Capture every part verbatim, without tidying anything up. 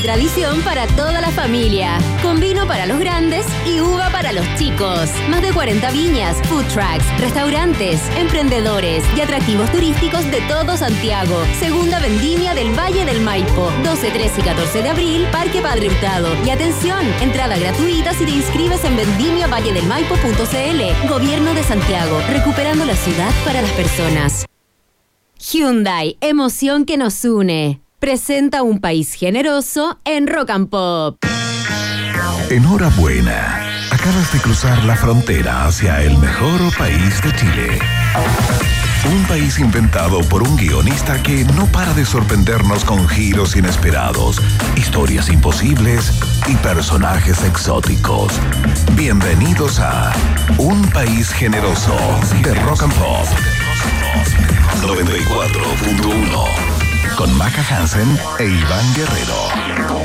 tradición para toda la familia. Con vino para los grandes y uva para los chicos. Más de cuarenta viñas, food trucks, restaurantes, emprendedores y atractivos turísticos de todo Santiago. Segunda vendimia del Valle del Maipo. doce, trece y catorce de abril, Parque Padre Hurtado. Y atención, entrada gratuita si te inscribes en vendimia valle del maipo punto c l. Gobierno de Santiago, recuperando la ciudad para las personas. Hyundai, emoción que nos une. Presenta un país generoso en Rock and Pop. Enhorabuena. Acabas de cruzar la frontera hacia el mejor país de Chile. Un país inventado por un guionista que no para de sorprendernos con giros inesperados, historias imposibles y personajes exóticos. Bienvenidos a Un País Generoso de Rock and Pop noventa y cuatro punto uno con Maca Hansen e Iván Guerrero.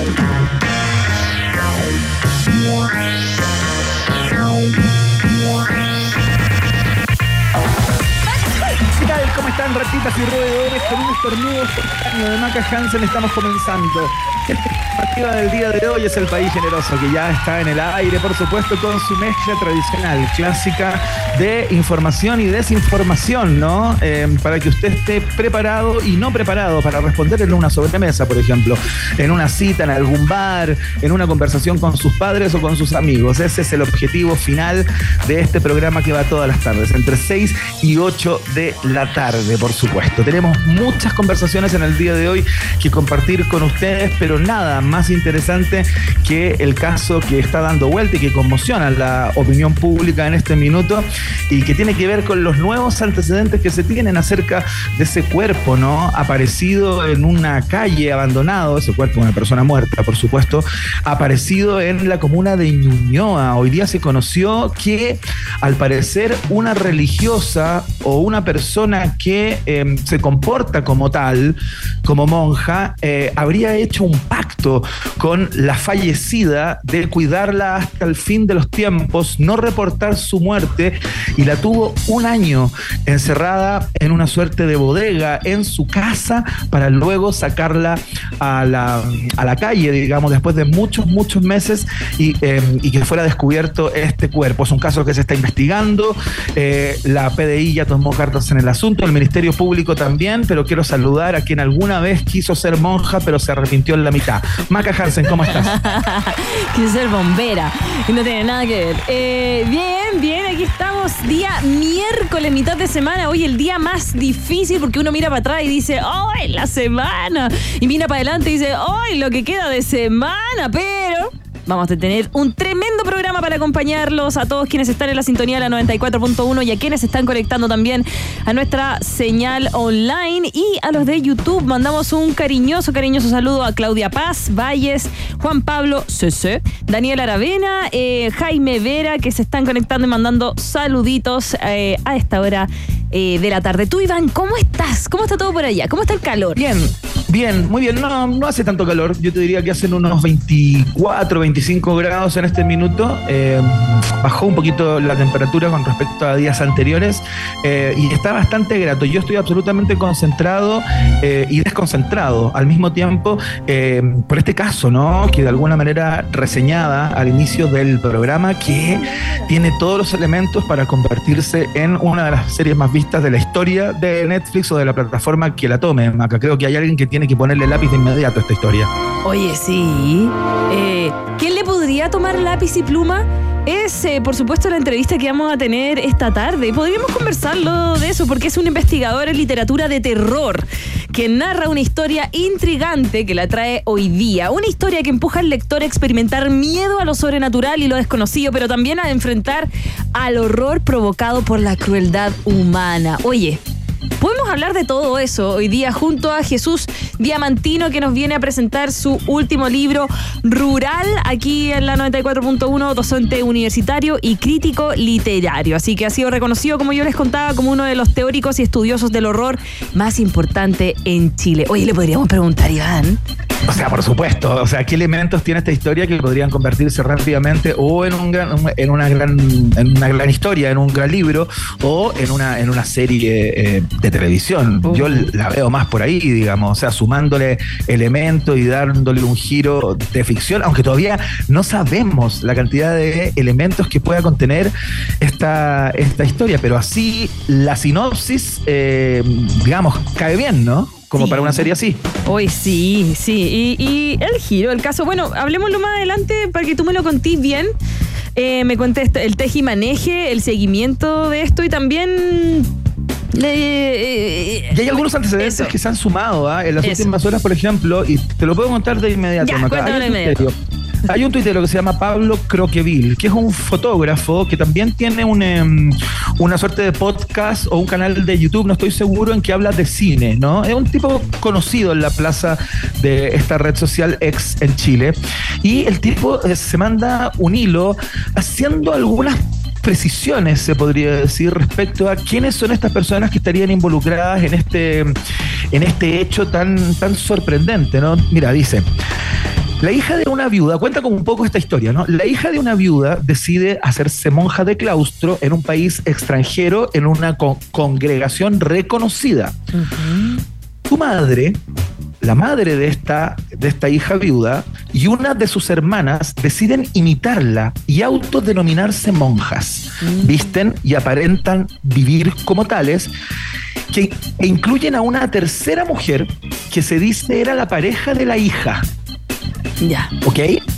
¿Qué tal? ¿Cómo están, ratitas y roedores? Con un estornudo espontáneo de Maca Hansen estamos comenzando. La expectativa del día de hoy es el país generoso, que ya está en el aire, por supuesto, con su mezcla tradicional, clásica de información y desinformación, ¿no? Eh, para que usted esté preparado y no preparado para responder en una sobremesa, por ejemplo, en una cita, en algún bar, en una conversación con sus padres o con sus amigos. Ese es el objetivo final de este programa que va todas las tardes, entre seis y ocho de la tarde, por supuesto. Tenemos muchas conversaciones en el día de hoy que compartir con ustedes, pero nada más interesante que el caso que está dando vuelta y que conmociona la opinión pública en este minuto y que tiene que ver con los nuevos antecedentes que se tienen acerca de ese cuerpo, ¿no? Aparecido en una calle, abandonado, ese cuerpo de una persona muerta, por supuesto, aparecido en la comuna de Ñuñoa. Hoy día se conoció que, al parecer, una religiosa o una persona que eh, se comporta como tal, como monja, eh, habría hecho un pacto con la fallecida de cuidarla hasta el fin de los tiempos, no reportar su muerte, y la tuvo un año encerrada en una suerte de bodega en su casa para luego sacarla a la, a la calle, digamos, después de muchos, muchos meses y, eh, y que fuera descubierto este cuerpo. Es un caso que se está investigando, eh, la P D I ya tomó cartas en el asunto, el Ministerio Público también, pero quiero saludar a quien alguna vez quiso ser monja pero se arrepintió en la mitad. Maca Hansen, ¿cómo estás? Quiero ser bombera y no tiene nada que ver. Eh, bien, bien, aquí estamos, día miércoles, mitad de semana. Hoy el día más difícil porque uno mira para atrás y dice, ¡ay, la semana! Y mira para adelante y dice, ¡ay, lo que queda de semana! Pero vamos a tener un tremendo programa para acompañarlos a todos quienes están en la sintonía de la noventa y cuatro punto uno y a quienes se están conectando también a nuestra señal online y a los de YouTube. Mandamos un cariñoso, cariñoso saludo a Claudia Paz, Valles, Juan Pablo C C, Daniel Aravena, eh, Jaime Vera, que se están conectando y mandando saluditos eh, a esta hora eh, de la tarde. Tú, Iván, ¿cómo estás? ¿Cómo está todo por allá? ¿Cómo está el calor? Bien, bien, muy bien. No, no hace tanto calor. Yo te diría que hacen unos veinticuatro, veinticinco grados en este minuto. Eh, bajó un poquito la temperatura con respecto a días anteriores eh, y está bastante grato. Yo estoy absolutamente concentrado eh, y desconcentrado al mismo tiempo eh, por este caso, ¿no? Que de alguna manera reseñaba al inicio del programa, que tiene todos los elementos para convertirse en una de las series más vistas de la historia de Netflix o de la plataforma que la tome, Maca. Creo que hay alguien que tiene que ponerle lápiz de inmediato a esta historia. Oye, sí. Eh, ¿Quién le podría tomar lápiz y pluma? Es, eh, por supuesto, la entrevista que vamos a tener esta tarde. Podríamos conversarlo de eso porque es un investigador en literatura de terror que narra una historia intrigante que la trae hoy día. Una historia que empuja al lector a experimentar miedo a lo sobrenatural y lo desconocido, pero también a enfrentar al horror provocado por la crueldad humana. Oye, podemos hablar de todo eso hoy día junto a Jesús Diamantino, que nos viene a presentar su último libro, Rural, aquí en la noventa y cuatro punto uno, docente universitario y crítico literario. Así que ha sido reconocido, como yo les contaba, como uno de los teóricos y estudiosos del horror más importante en Chile. Oye, le podríamos preguntar, Iván, O sea, por supuesto. O sea, ¿qué elementos tiene esta historia que podrían convertirse rápidamente o en un gran, en una gran, en una gran historia, en un gran libro, o en una, en una serie eh, de televisión? Uh. Yo la veo más por ahí, digamos. O sea, sumándole elementos y dándole un giro de ficción, aunque todavía no sabemos la cantidad de elementos que pueda contener esta, esta historia. Pero así, la sinopsis, eh, digamos, cae bien, ¿no? Como sí. Para una serie así. Hoy sí, sí. Y, y el giro, el caso, bueno, hablemoslo más adelante para que tú me lo contís bien. Eh, me conté el tejimaneje, el seguimiento de esto y también... Eh, y hay algunos antecedentes eso. que se han sumado ¿eh? en las eso. últimas horas, por ejemplo, y te lo puedo contar de inmediato. Ya, cuéntame de inmediato. Hay un tuitero que se llama Pablo Croqueville, que es un fotógrafo que también tiene un, um, una suerte de podcast o un canal de YouTube, no estoy seguro, en que habla de cine, ¿no? Es un tipo conocido en la plaza de esta red social X en Chile. Y el tipo eh, se manda un hilo haciendo algunas precisiones, se podría decir, respecto a quiénes son estas personas que estarían involucradas en este, en este hecho tan, tan sorprendente, ¿no? Mira, dice... La hija de una viuda, cuenta como un poco esta historia, ¿no? La hija de una viuda decide hacerse monja de claustro en un país extranjero, en una con- congregación reconocida. Uh-huh. Su madre, la madre de esta, de esta hija viuda, y una de sus hermanas deciden imitarla y autodenominarse monjas. Uh-huh. Visten y aparentan vivir como tales, que e incluyen a una tercera mujer que se dice era la pareja de la hija. Ya. ¿Ok?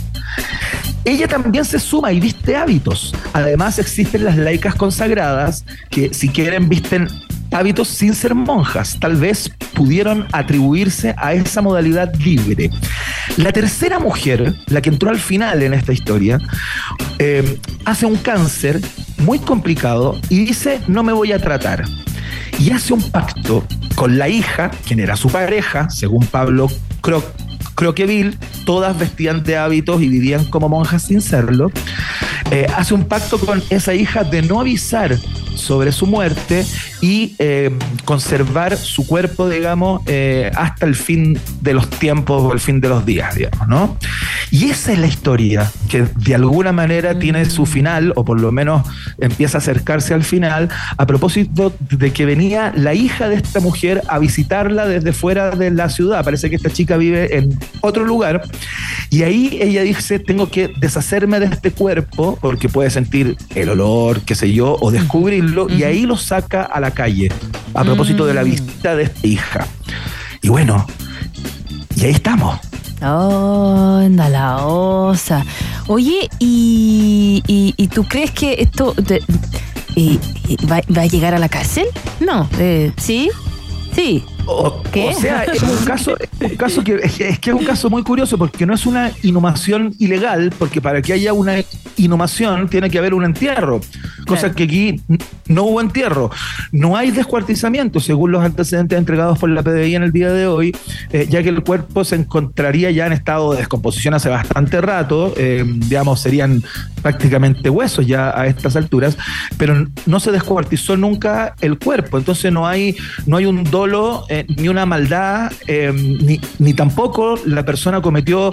Ella también se suma y viste hábitos. Además existen las laicas consagradas que si quieren visten hábitos sin ser monjas. Tal vez pudieron atribuirse a esa modalidad libre. La tercera mujer, la que entró al final en esta historia, eh, hace un cáncer muy complicado y dice no me voy a tratar. Y hace un pacto con la hija, quien era su pareja, según Pablo Croc. Croqueville, todas vestían de hábitos y vivían como monjas sin serlo. Eh, hace un pacto con esa hija de no avisar sobre su muerte y eh, conservar su cuerpo, digamos, eh, hasta el fin de los tiempos o el fin de los días, digamos, ¿no? Y esa es la historia que de alguna manera tiene su final, o por lo menos empieza a acercarse al final, a propósito de que venía la hija de esta mujer a visitarla desde fuera de la ciudad. Parece que esta chica vive en otro lugar y ahí ella dice, tengo que deshacerme de este cuerpo porque puede sentir el olor, qué sé yo, o descubrirlo, uh-huh. y ahí lo saca a la calle a propósito uh-huh. de la visita de esta hija. Y bueno, y ahí estamos. Oh, anda la osa. Oye, ¿y, y, y tú crees que esto te, y, y va, va a llegar a la cárcel? No, eh, ¿sí? Sí. O, ¿Qué? o sea, es un caso, es un caso que, es que es un caso muy curioso porque no es una inhumación ilegal, porque para que haya una inhumación tiene que haber un entierro, cosa claro. que aquí no hubo entierro. No hay descuartizamiento, según los antecedentes entregados por la P D I en el día de hoy, eh, ya que el cuerpo se encontraría ya en estado de descomposición hace bastante rato, eh, digamos, serían prácticamente huesos ya a estas alturas, pero no se descuartizó nunca el cuerpo, entonces no hay, no hay un dolo, eh, ni una maldad, eh, ni, ni tampoco la persona cometió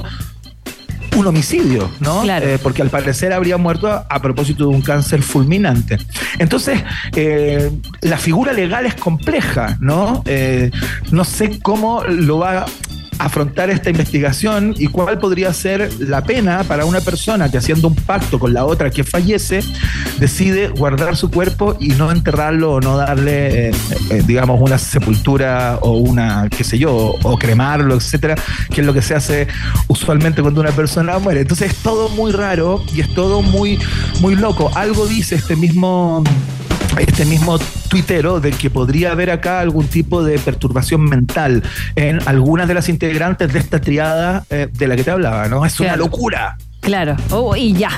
un homicidio, ¿no? Claro. Eh, porque al parecer habría muerto a, a propósito de un cáncer fulminante. Entonces, eh, la figura legal es compleja, ¿no? Eh, no sé cómo lo va afrontar esta investigación y cuál podría ser la pena para una persona que haciendo un pacto con la otra que fallece decide guardar su cuerpo y no enterrarlo o no darle eh, eh, digamos una sepultura o una qué sé yo o, o cremarlo, etcétera, que es lo que se hace usualmente cuando una persona muere. Entonces es todo muy raro y es todo muy muy loco. Algo dice este mismo este mismo tuitero de que podría haber acá algún tipo de perturbación mental en algunas de las integrantes de esta triada eh, de la que te hablaba, ¿no? Es claro. Una locura. Claro, oh, y ya.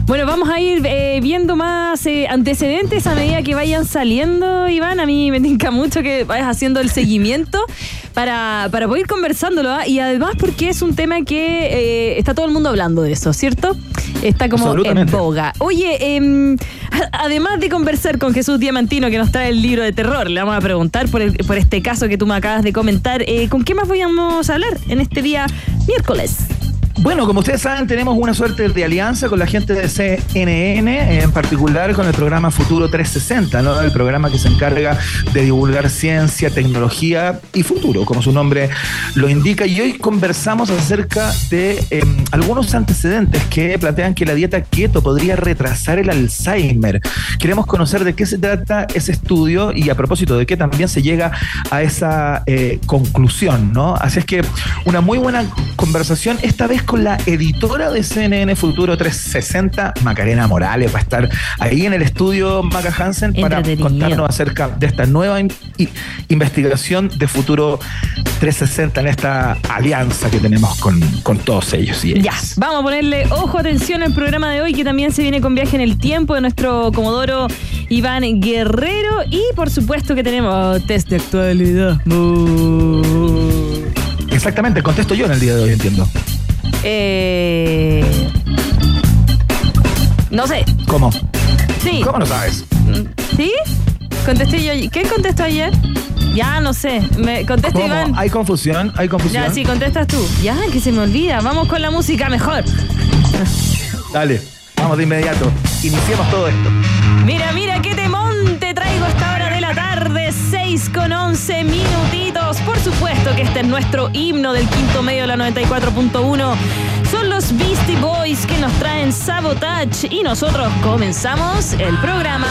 Bueno, vamos a ir eh, viendo más eh, antecedentes a medida que vayan saliendo, Iván. A mí me tinca mucho que vayas haciendo el seguimiento para, para poder ir conversándolo, ¿eh? Y además porque es un tema que eh, está todo el mundo hablando de eso, ¿cierto? Está como en boga. Oye, eh, además de conversar con Jesús Diamantino, que nos trae el libro de terror, le vamos a preguntar por, el, por este caso que tú me acabas de comentar, eh, ¿con qué más vamos a hablar en este día miércoles? Bueno, como ustedes saben, tenemos una suerte de alianza con la gente de C N N, en particular con el programa Futuro trescientos sesenta, ¿no? El programa que se encarga de divulgar ciencia, tecnología y futuro, como su nombre lo indica. Y hoy conversamos acerca de eh, algunos antecedentes que plantean que la dieta keto podría retrasar el Alzheimer. Queremos conocer de qué se trata ese estudio y a propósito de qué también se llega a esa eh, conclusión, ¿no? Así es que una muy buena conversación, esta vez con la editora de C N N Futuro trescientos sesenta, Macarena Morales, va a estar ahí en el estudio Maca Hansen para contarnos acerca de esta nueva in- investigación de Futuro trescientos sesenta en esta alianza que tenemos con, con todos ellos y ellas. Ya, vamos a ponerle ojo, atención al programa de hoy, que también se viene con Viaje en el Tiempo de nuestro comodoro Iván Guerrero, y por supuesto que tenemos test de actualidad. Exactamente, contesto yo en el día de hoy, entiendo. Eh... No sé. ¿Cómo? Sí. ¿Cómo no sabes? ¿Sí? Contesté yo. ¿Quién contestó ayer? Ya, no sé. Me contesta ¿Cómo? Iván. ¿Hay confusión? ¿Hay confusión? Ya, sí, contestas tú. Ya, que se me olvida. Vamos con la música mejor. Dale, vamos de inmediato. Iniciemos todo esto. Mira, mira qué temón te traigo a esta hora de la tarde, seis con once minutitos. Por supuesto que este es nuestro himno del quinto medio de la noventa y cuatro punto uno. Son los Beastie Boys que nos traen Sabotage y nosotros comenzamos el programa.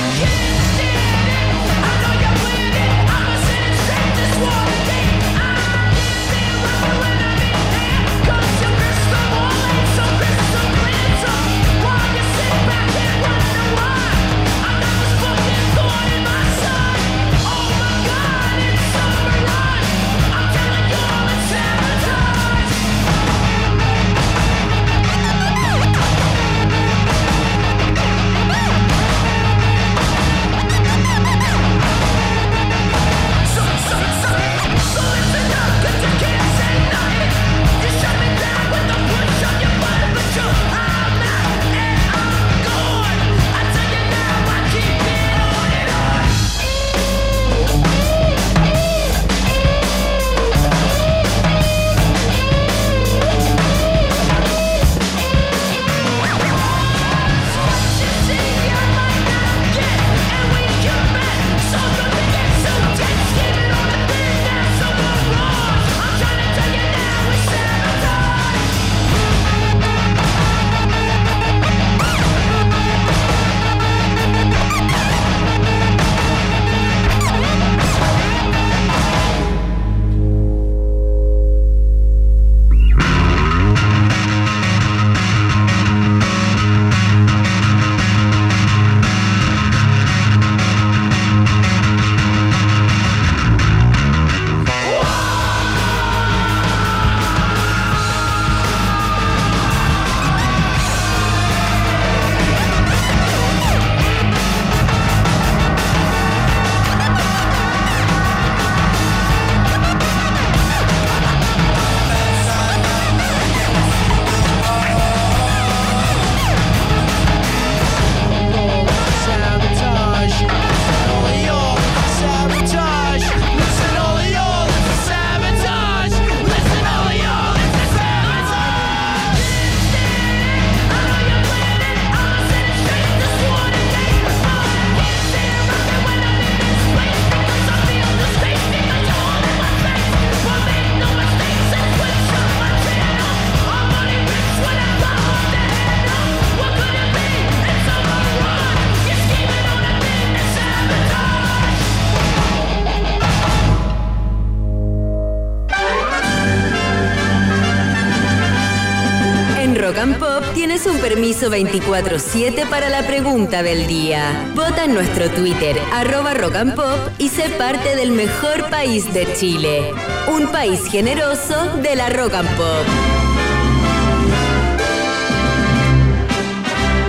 Rock and Pop tienes un permiso veinticuatro siete para la pregunta del día. Vota en nuestro Twitter, arroba Rock and Pop, y sé parte del mejor país de Chile. Un país generoso de la Rock and Pop.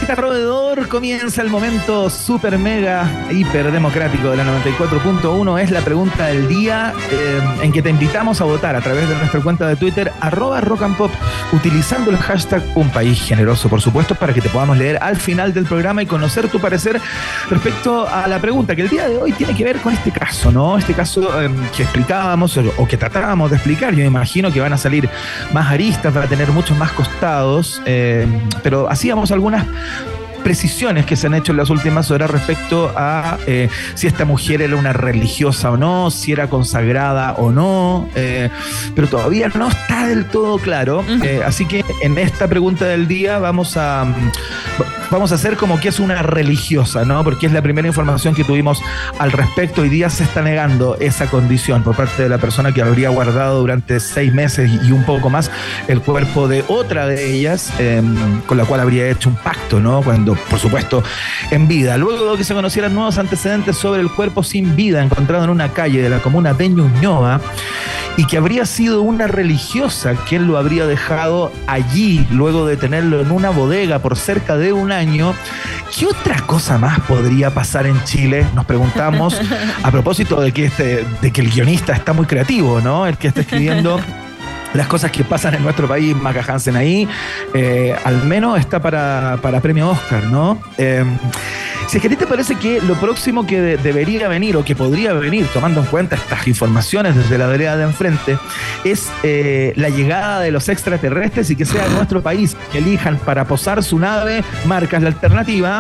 Ratita Roedor, comienza el momento super mega hiper democrático de la noventa y cuatro punto uno. Es la pregunta del día eh, en que te invitamos a votar a través de nuestra cuenta de Twitter, arroba rock and pop, utilizando el hashtag Un País Generoso, por supuesto, para que te podamos leer al final del programa y conocer tu parecer respecto a la pregunta que el día de hoy tiene que ver con este caso, ¿no? Este caso eh, que explicábamos o, o que tratábamos de explicar. Yo me imagino que van a salir más aristas, va a tener muchos más costados, eh, pero hacíamos algunas precisiones que se han hecho en las últimas horas respecto a eh, si esta mujer era una religiosa o no, si era consagrada o no, eh, pero todavía no está del todo claro. Eh, así que en esta pregunta del día vamos a vamos a hacer como que es una religiosa, ¿no? Porque es la primera información que tuvimos al respecto. Hoy día se está negando esa condición por parte de la persona que habría guardado durante seis meses y un poco más el cuerpo de otra de ellas, eh, con la cual habría hecho un pacto, ¿no? Cuando, por supuesto, en vida. Luego de que se conocieran nuevos antecedentes sobre el cuerpo sin vida encontrado en una calle de la comuna de Ñuñoa, y que habría sido una religiosa quien lo habría dejado allí luego de tenerlo en una bodega por cerca de un año. ¿Qué otra cosa más podría pasar en Chile? Nos preguntamos a propósito de que, este, de que el guionista está muy creativo, ¿no? El que está escribiendo las cosas que pasan en nuestro país, Maca Hansen ahí, eh, al menos está para, para premio Oscar, ¿no? Eh, si es que a ti te parece que lo próximo que de, debería venir o que podría venir, tomando en cuenta estas informaciones desde la vereda de enfrente, es eh, la llegada de los extraterrestres y que sea nuestro país que elijan para posar su nave, marcas la alternativa.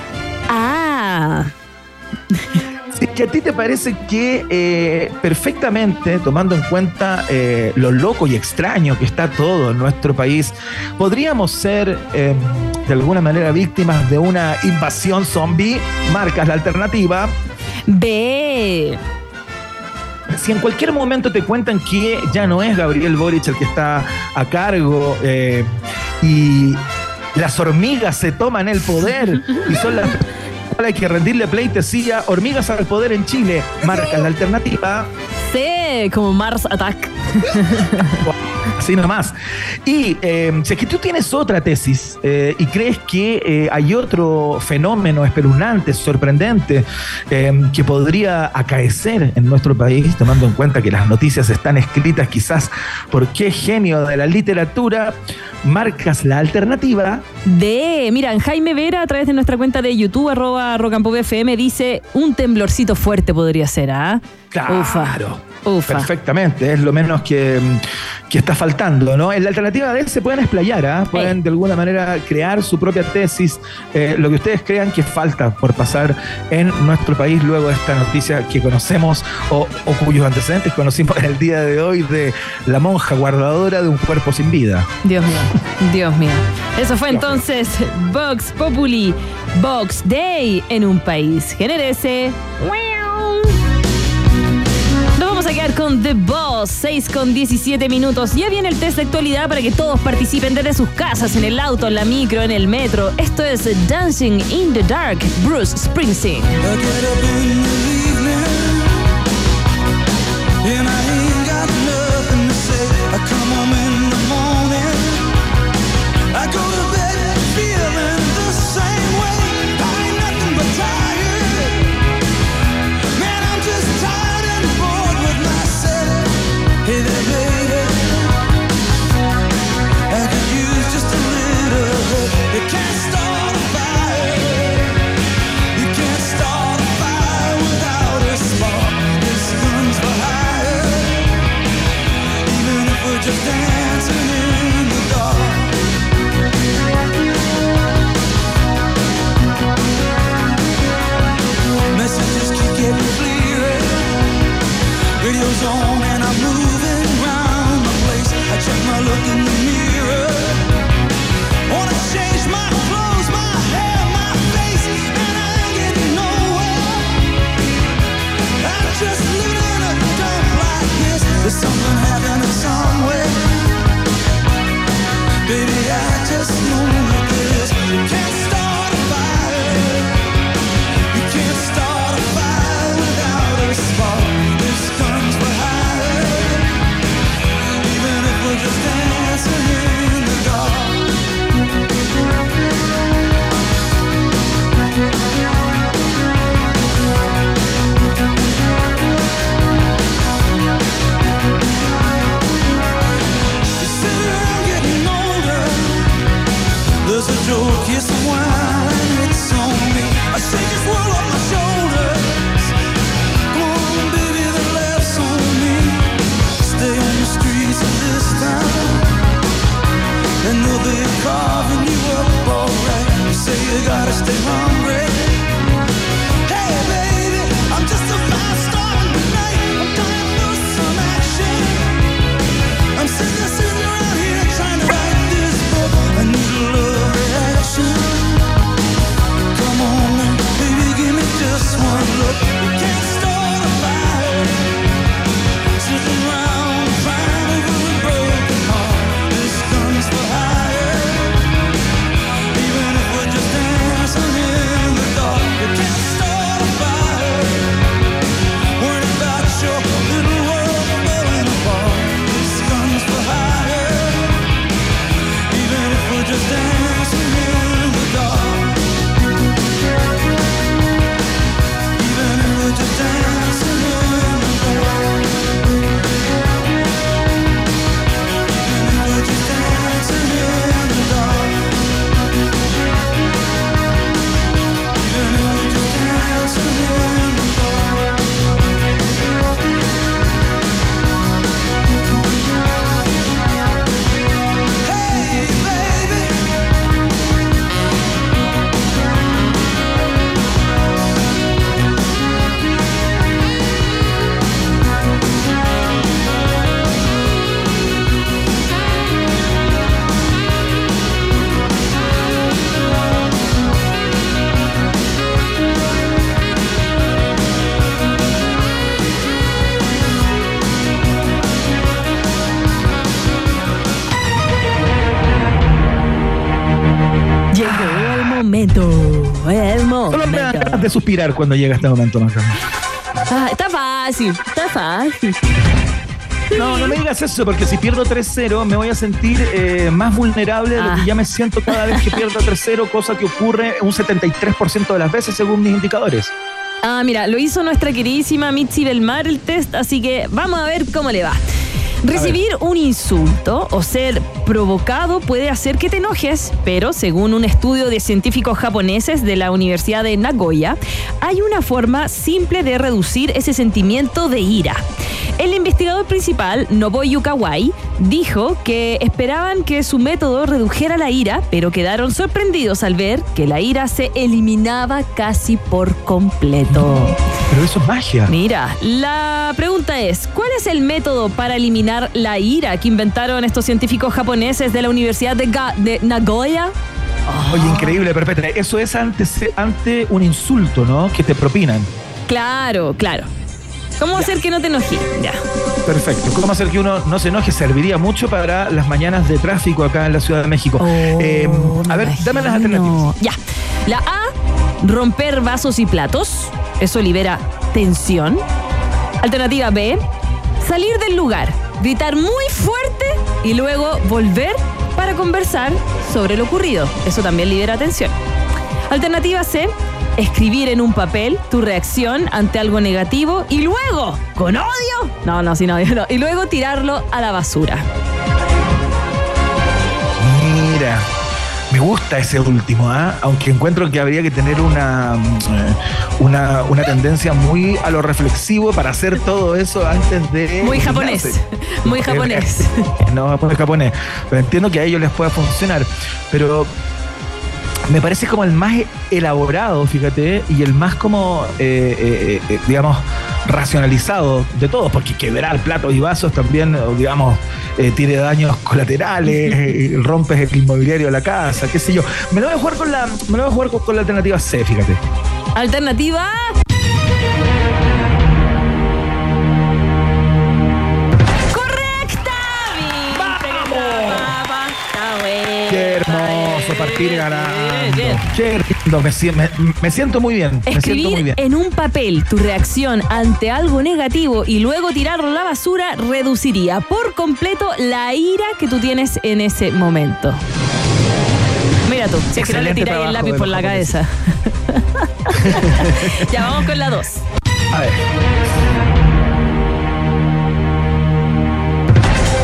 Ah... Si que a ti te parece que eh, perfectamente, tomando en cuenta eh, lo loco y extraño que está todo en nuestro país, podríamos ser eh, de alguna manera víctimas de una invasión zombie, marcas la alternativa B. Si en cualquier momento te cuentan que ya no es Gabriel Boric el que está a cargo eh, y las hormigas se toman el poder y son las... hay que rendirle pleitesía, hormigas al poder en Chile, marca la alternativa C, como Mars Attack. Así nomás. Y eh, si es que tú tienes otra tesis eh, y crees que eh, hay otro fenómeno espeluznante, sorprendente, eh, que podría acaecer en nuestro país, tomando en cuenta que las noticias están escritas quizás por qué genio de la literatura, marcas la alternativa D. Mira, Jaime Vera, a través de nuestra cuenta de YouTube, arroba rock and pop F M, dice un temblorcito fuerte podría ser, ¿ah? ¿eh? Claro. Ufa. Ufa. Perfectamente, es lo menos que, que está faltando, ¿no? En la alternativa D se pueden explayar, ¿eh? Pueden de alguna manera crear su propia tesis, eh, lo que ustedes crean que falta por pasar en nuestro país luego de esta noticia que conocemos o, o cuyos antecedentes conocimos en el día de hoy de la monja guardadora de un cuerpo sin vida. Dios mío, Dios mío. Eso fue entonces Vox Populi, Vox Day en un país generese. Vamos a quedar con The Boss, seis con diecisiete minutos. Ya viene el test de actualidad para que todos participen desde sus casas, en el auto, en la micro, en el metro. Esto es Dancing in the Dark, Bruce Springsteen. kiss of wine, it's on me. I shake this world off my shoulders. Come on, baby, the laughs on me. Stay on the streets of this town, and they'll be carving you up alright. You say you gotta stay hungry. Hey, baby, I'm just a fast star tonight. I'm dying for some action. I'm sitting, sitting around here trying to write this book. I need a little reaction. Come on now, baby, give me just one look. You can't start a fire sitting around crying over a broken heart. This gun's for hire. Even if we're just dancing in the dark, you can't start a fire. Worried about your little world falling apart. This gun's for hire. Even if we're just dancing in the dark. Even if we're just dancing in the dark. Even if we're just dancing in the dark. Even if we're just dancing in the dark. Hey, baby. Llegó el momento. El Solo me dan ganas momento. de suspirar cuando llega este momento, Maca. Ah, está fácil, está fácil. No, no me digas eso, porque si pierdo tres cero me voy a sentir eh, más vulnerable de lo Ah. que ya me siento cada vez que pierdo tres cero, cosa que ocurre un setenta y tres por ciento de las veces según mis indicadores. Ah, mira, lo hizo nuestra queridísima Mitzi Belmar el test, así que vamos a ver cómo le va. Recibir un insulto o ser provocado puede hacer que te enojes, pero según un estudio de científicos japoneses de la Universidad de Nagoya, hay una forma simple de reducir ese sentimiento de ira. El investigador principal, Nobuo Kawai, dijo que esperaban que su método redujera la ira, pero quedaron sorprendidos al ver que la ira se eliminaba casi por completo. Pero eso es magia. Mira, la pregunta es, ¿cuál es el método para eliminar la ira que inventaron estos científicos japoneses de la Universidad de, Ga- de Nagoya? Oye, increíble, perfecto. Eso es ante, ante un insulto, ¿no? Que te propinan. Claro, claro. ¿Cómo hacer que no te enojes? Ya. Perfecto. ¿Cómo hacer que uno no se enoje? Serviría mucho para las mañanas de tráfico acá en la Ciudad de México. Eh, a ver, dame las alternativas. Ya. La A, romper vasos y platos. Eso libera tensión. Alternativa B, salir del lugar, gritar muy fuerte y luego volver para conversar sobre lo ocurrido. Eso también libera tensión. Alternativa C, escribir en un papel tu reacción ante algo negativo y luego, con odio, no, no, sin odio, no, y luego tirarlo a la basura. Mira, me gusta ese último, ¿ah? Aunque encuentro que habría que tener una, una, una tendencia muy a lo reflexivo para hacer todo eso antes de... Muy japonés, muy japonés. No, muy japonés. Pero entiendo que a ellos les pueda funcionar. Pero me parece como el más elaborado, fíjate, y el más como, eh, eh, eh, digamos, racionalizado de todos, porque quebrar platos y vasos también, digamos, eh, tiene daños colaterales, eh, rompes el inmobiliario de la casa, qué sé yo. Me lo voy a jugar con la, me lo voy a jugar con, con la alternativa C, fíjate. Alternativa... Qué hermoso partir ganando. Bien. Qué lindo, me, si- me- me siento muy bien. Me siento muy Escribir bien. en un papel tu reacción ante algo negativo y luego tirarlo a la basura reduciría por completo la ira que tú tienes en ese momento. Mira tú, si es que no le Excelente tiráis el trabajo lápiz de por los la japoneses. cabeza. Ya vamos con la dos. A ver. El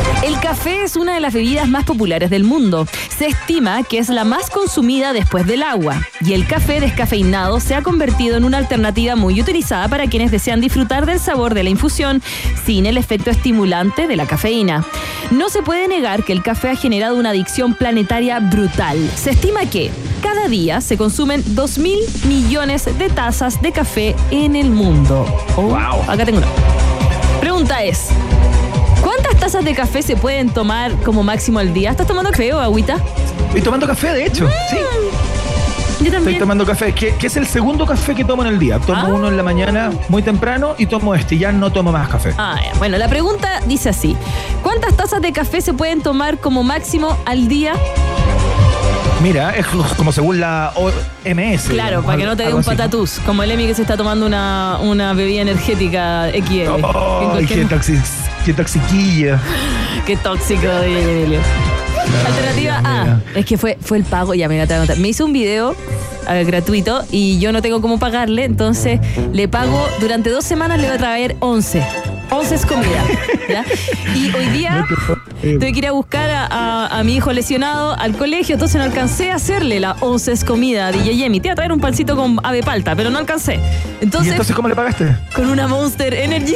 café es una de las bebidas más populares del mundo. Se estima que es la más consumida después del agua. Y el café descafeinado se ha convertido en una alternativa muy utilizada para quienes desean disfrutar del sabor de la infusión sin el efecto estimulante de la cafeína. No se puede negar que el café ha generado una adicción planetaria brutal. Se estima que cada día se consumen dos mil millones de tazas de café en el mundo. Oh, Wow. Acá tengo una. Pregunta es, ¿cuántas tazas de café se pueden tomar como máximo al día? ¿Estás tomando café o agüita? Estoy tomando café, de hecho. Sí. Yo Estoy también. tomando café, que, que es el segundo café que tomo en el día. Tomo Ah. uno en la mañana muy temprano y tomo este. Ya no tomo más café. Ah, ya. Bueno, la pregunta dice así. ¿Cuántas tazas de café se pueden tomar como máximo al día? Mira, es como según la O M S. Claro, digamos, para que no te dé algo un así. patatús, como el Emi que se está tomando una, una bebida energética X L. En Oh, cualquier- qué, toxi- qué toxiquilla. Qué tóxico, dice Emilio. Alternativa Dios A. mío. Es que fue, fue el pago, ya mira, te voy a contar. Me hizo un video eh, gratuito y yo no tengo cómo pagarle, entonces le pago, durante dos semanas le voy a traer once. once es comida. ¿Ya? Y hoy día tuve que ir a buscar a, a- a mi hijo lesionado al colegio, entonces no alcancé a hacerle la once es comida a D J Yemi. Te iba a traer un pancito con ave palta, pero no alcancé. ¿Y Entonces, entonces cómo le pagaste? con una Monster Energy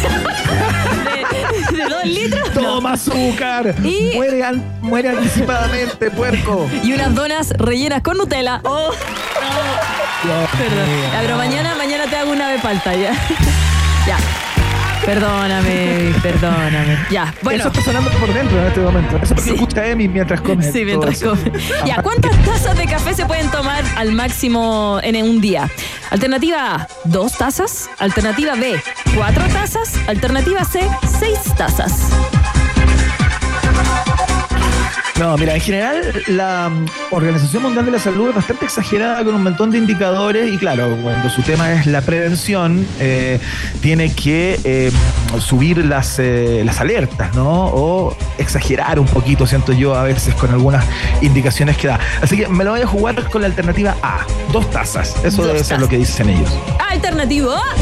de, de dos litros. no. Toma azúcar. Y- Muere, an- muere anticipadamente, puerco. Y unas donas rellenas con Nutella. Oh, Dios perdón. mío. Ya, pero mañana, mañana te hago una de palta, ya. Ya. Perdóname, perdóname. Ya, bueno. Eso está sonando por dentro en este momento. Eso porque Sí. escucha a Emi mientras come. Sí, mientras todo eso. come. Ya, ¿cuántas tazas de café se pueden tomar al máximo en un día? Alternativa A, dos tazas. Alternativa B, cuatro tazas. Alternativa C, seis tazas. No, mira, en general la mm, Organización Mundial de la Salud es bastante exagerada con un montón de indicadores y claro, cuando su tema es la prevención, eh, tiene que eh, subir las, eh, las alertas, ¿no? O exagerar un poquito, siento yo, a veces con algunas indicaciones que da. Así que me lo voy a jugar con la alternativa A, dos tazas. Eso Dos debe ser tazas. lo que dicen ellos. Alternativa A.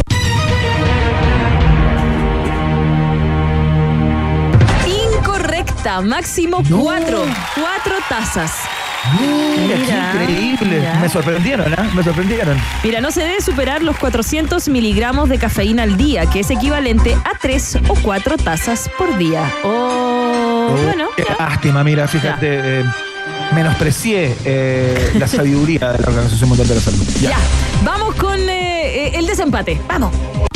Incorrecta. Máximo No. cuatro. Cuatro tazas. Mira, Mira, qué increíble. mira. Me sorprendieron, ¿eh? Me sorprendieron. Mira, no se debe superar los cuatrocientos miligramos de cafeína al día, que es equivalente a tres o cuatro tazas por día. Oh, bueno, Qué ya. lástima, mira, fíjate, eh, menosprecié eh, la sabiduría de la Organización Mundial de la Salud. Ya. Vamos con eh, eh, el desempate. Vamos.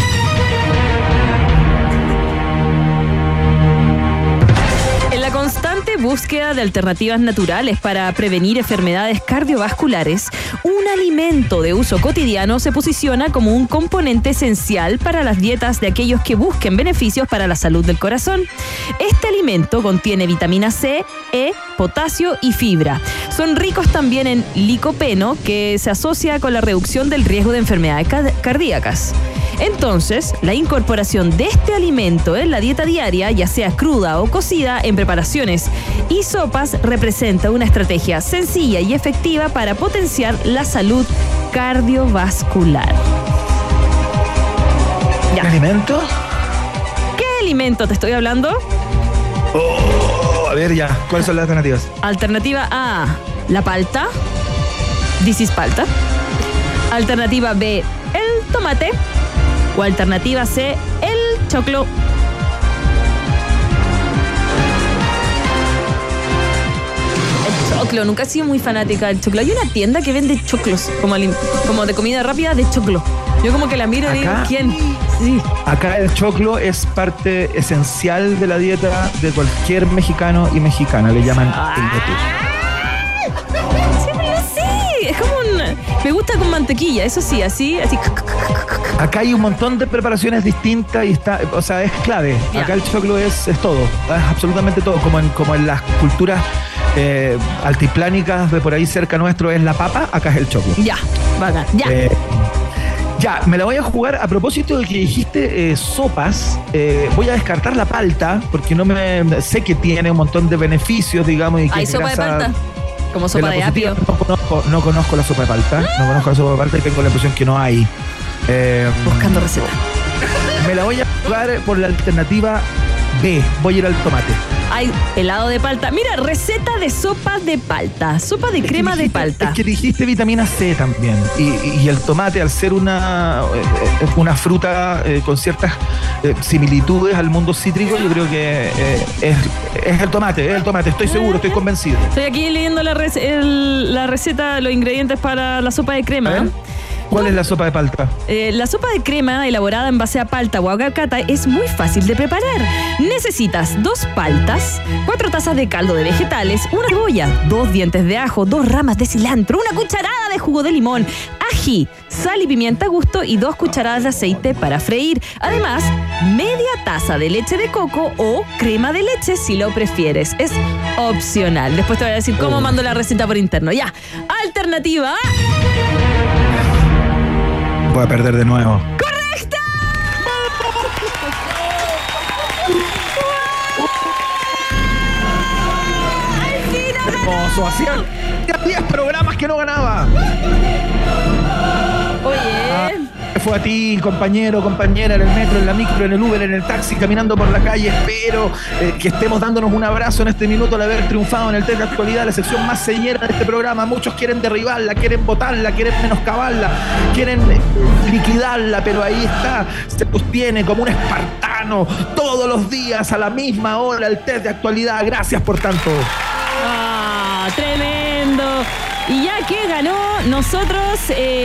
En la constante búsqueda de alternativas naturales para prevenir enfermedades cardiovasculares, un alimento de uso cotidiano se posiciona como un componente esencial para las dietas de aquellos que busquen beneficios para la salud del corazón. Este alimento contiene vitamina C, E, potasio y fibra. Son ricos también en licopeno, que se asocia con la reducción del riesgo de enfermedades card- cardíacas. Entonces, la incorporación de este alimento en la dieta diaria, ya sea cruda o cocida en preparaciones y sopas, representa una estrategia sencilla y efectiva para potenciar la salud cardiovascular. ¿Qué Ya. alimento? ¿Qué alimento te estoy hablando? Oh, a ver ya, ¿cuáles son las alternativas? Alternativa A, la palta. This is palta. Alternativa B, el tomate. O alternativa C, el choclo. El choclo, nunca he sido muy fanática del choclo. Hay una tienda que vende choclos, como, alim- como de comida rápida de choclo. Yo como que la miro y digo, ¿Acá? ¿quién? Sí. Acá el choclo es parte esencial de la dieta de cualquier mexicano y mexicana. Le llaman el bote. Sí, pero sí. Es como un... Me gusta con mantequilla, eso sí, así, así. Acá hay un montón de preparaciones distintas y está, o sea, es clave. Ya. Acá el choclo es, es todo, es absolutamente todo. Como en, como en las culturas eh, altiplánicas de por ahí cerca nuestro es la papa, acá es el choclo. Ya, bacán, ya. Eh, ya, me la voy a jugar a propósito de que dijiste eh, sopas. eh, voy a descartar la palta porque no me sé que tiene un montón de beneficios, digamos. Y que ¿Hay es sopa de grasa palta? Como sopa la de positiva. apio. No conozco, no conozco la sopa de palta. No conozco la sopa de palta y tengo la impresión que no hay. Eh, Buscando receta. Me la voy a jugar por la alternativa B. Voy a ir al tomate. hay helado de palta. Mira, receta de sopa de palta. Sopa de crema dijiste, de palta. Es que dijiste vitamina C también. Y, y el tomate, al ser una, eh, una fruta eh, con ciertas eh, similitudes al mundo cítrico, yo creo que eh, es, es el tomate, es el tomate. Estoy seguro, estoy convencido. Estoy aquí leyendo la, rec- el- la receta, los ingredientes para la sopa de crema. A ver, ¿cuál es la sopa de palta? Eh, la sopa de crema elaborada en base a palta o aguacate es muy fácil de preparar. Necesitas dos paltas, cuatro tazas de caldo de vegetales, una cebolla, dos dientes de ajo, dos ramas de cilantro, una cucharada de jugo de limón, ají, sal y pimienta a gusto y dos cucharadas de aceite para freír. Además, media taza de leche de coco o crema de leche si lo prefieres. Es opcional. Después te voy a decir cómo mando la receta por interno. Ya. Alternativa A. Voy a perder de nuevo. ¡Correcta! Hermoso, hacían diez programas que no ganaba. Oye. Fue a ti, compañero, compañera, en el metro, en la micro, en el Uber, en el taxi, caminando por la calle. Espero eh, que estemos dándonos un abrazo en este minuto al haber triunfado en el test de actualidad, la sección más señera de este programa. Muchos quieren derribarla, quieren botarla, quieren menoscabarla, quieren eh, liquidarla, pero ahí está, se sostiene como un espartano todos los días a la misma hora el test de actualidad. Gracias por tanto. Ah, tremendo. Y ya que ganó, nosotros,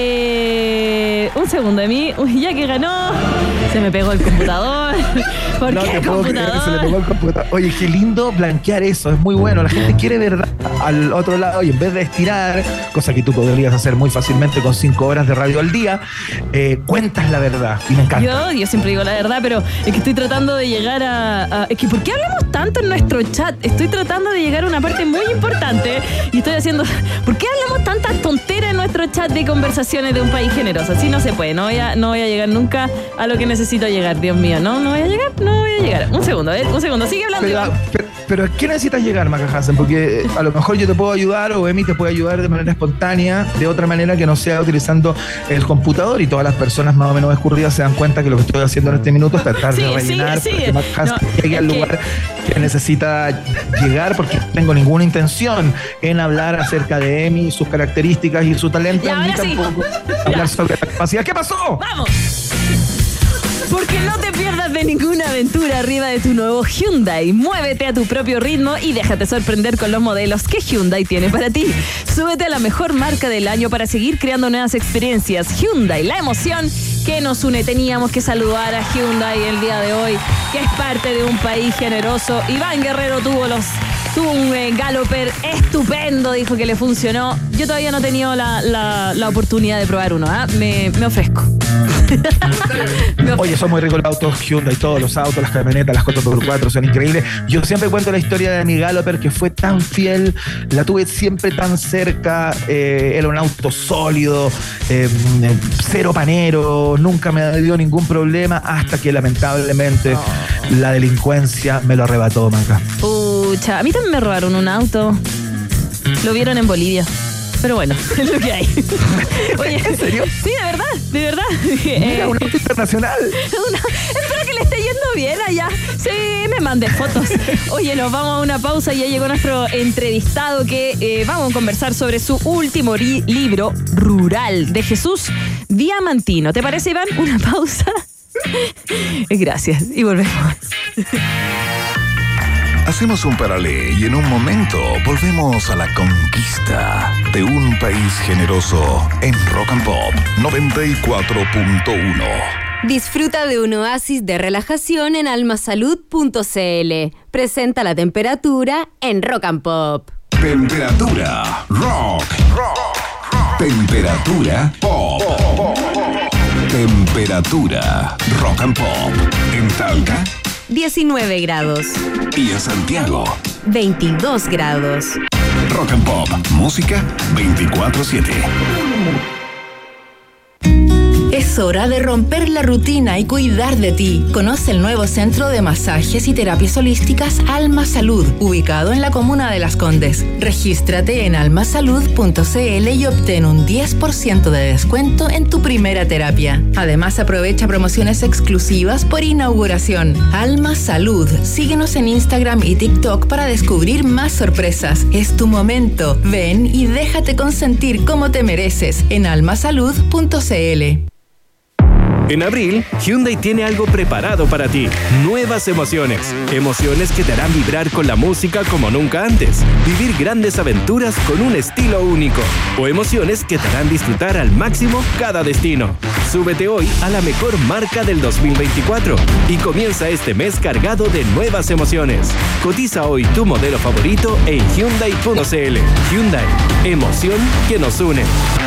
eh, un segundo de mí, Uy, ya que ganó, se me pegó el computador. ¿Por No qué te el puedo creer que computador? se le pegó el computador. Oye, qué lindo blanquear eso, es muy bueno. La gente quiere verdad al otro lado y en vez de estirar, cosa que tú podrías hacer muy fácilmente con cinco horas de radio al día, eh, cuentas la verdad y me encanta. Yo, yo siempre digo la verdad, pero es que estoy tratando de llegar a, a... Es que ¿por qué hablamos tanto en nuestro chat? Estoy tratando de llegar a una parte muy importante y estoy haciendo... ¿Por qué hablamos tantas tonteras en nuestro chat de conversaciones de un país generoso? Así no se puede, no voy a, no voy a llegar nunca a lo que necesito llegar, Dios mío. No, no voy a llegar, no voy a llegar. Un segundo, a ver, un segundo, sigue hablando. Pero, Iván. pero, pero ¿a qué necesitas llegar, Maca Hansen? Porque eh, a lo mejor yo te puedo ayudar o Emi te puede ayudar de manera espontánea, de otra manera que no sea utilizando el computador, y todas las personas más o menos escurridas se dan cuenta que lo que estoy haciendo en este minuto es tratar Sí, de sí, rellenar sí. para que Maca Hansen No, llegue al es que- lugar que necesita llegar, porque no tengo ninguna intención en hablar acerca de Emi, sus características y su talento, Ya, ni ahora sí. tampoco hablar sobre la capacidad. ¿Qué pasó? ¡Vamos! Porque no te pierdas de ninguna aventura arriba de tu nuevo Hyundai. Muévete a tu propio ritmo y déjate sorprender con los modelos que Hyundai tiene para ti. Súbete a la mejor marca del año para seguir creando nuevas experiencias. Hyundai, la emoción que nos une. Teníamos que saludar a Hyundai el día de hoy, que es parte de un país generoso. Iván Guerrero tuvo los... Tuvo un eh, Galloper estupendo, dijo que le funcionó. Yo todavía no he tenido la, la, la oportunidad de probar uno, ¿eh? me, me ofrezco. Me ofrezco. Oye, son muy ricos los autos Hyundai, todos los autos, las camionetas, las cuatro por cuatro son increíbles. Yo siempre cuento la historia de mi Galloper, que fue tan fiel, la tuve siempre tan cerca, eh, era un auto sólido, eh, cero panero, nunca me dio ningún problema, hasta que lamentablemente Oh. la delincuencia me lo arrebató, Maca. Pucha, a mí también me robaron un auto. Lo vieron en Bolivia. Pero bueno, es lo que hay. Oye, ¿En serio? Sí, de verdad, de verdad. Mira, Eh, un auto internacional. una- espero que le esté yendo bien allá. Sí, me mandé fotos. Oye, nos vamos a una pausa. Ya llegó nuestro entrevistado que eh, vamos a conversar sobre su último ri- libro, Rural, de Jesús Diamantino. ¿Te parece, Iván? Una pausa. Gracias. Y volvemos. Hacemos un paralé y en un momento volvemos a la conquista de un país generoso en Rock and Pop noventa y cuatro punto uno. Disfruta de un oasis de relajación en almasalud punto c l. Presenta la temperatura en Rock and Pop. Temperatura rock. Temperatura pop. Temperatura rock and pop. En Talca diecinueve grados. y en Santiago. veintidós grados. Rock and Pop. Música veinticuatro siete. Es Es hora de romper la rutina y cuidar de ti. Conoce el nuevo centro de masajes y terapias holísticas Alma Salud, ubicado en la comuna de Las Condes. Regístrate en alma salud punto c l y obtén un diez por ciento de descuento en tu primera terapia. Además, aprovecha promociones exclusivas por inauguración. Alma Salud. Síguenos en Instagram y TikTok para descubrir más sorpresas. Es tu momento. Ven y déjate consentir como te mereces en alma salud punto c l. En abril, Hyundai tiene algo preparado para ti. Nuevas emociones. Emociones que te harán vibrar con la música como nunca antes. Vivir grandes aventuras con un estilo único. O emociones que te harán disfrutar al máximo cada destino. Súbete hoy a la mejor marca del dos mil veinticuatro y comienza este mes cargado de nuevas emociones. Cotiza hoy tu modelo favorito en hyundai punto c l. Hyundai. Emoción que nos une.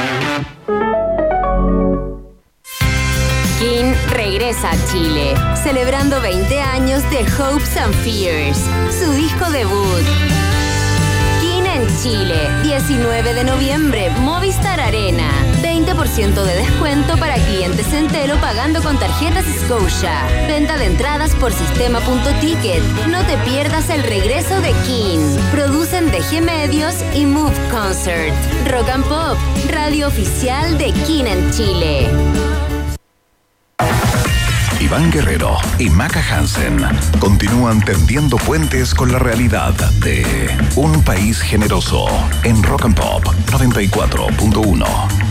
King regresa a Chile, celebrando veinte años de Hopes and Fears, su disco debut. King en Chile, diecinueve de noviembre, Movistar Arena. veinte por ciento de descuento para clientes Entero pagando con tarjetas Scotia. Venta de entradas por sistema punto ticket. No te pierdas el regreso de King. Producen D G Medios y Move Concert. Rock and Pop, radio oficial de King en Chile. Iván Guerrero y Maca Hansen continúan tendiendo puentes con la realidad de Un País Generoso en Rock and Pop noventa y cuatro punto uno.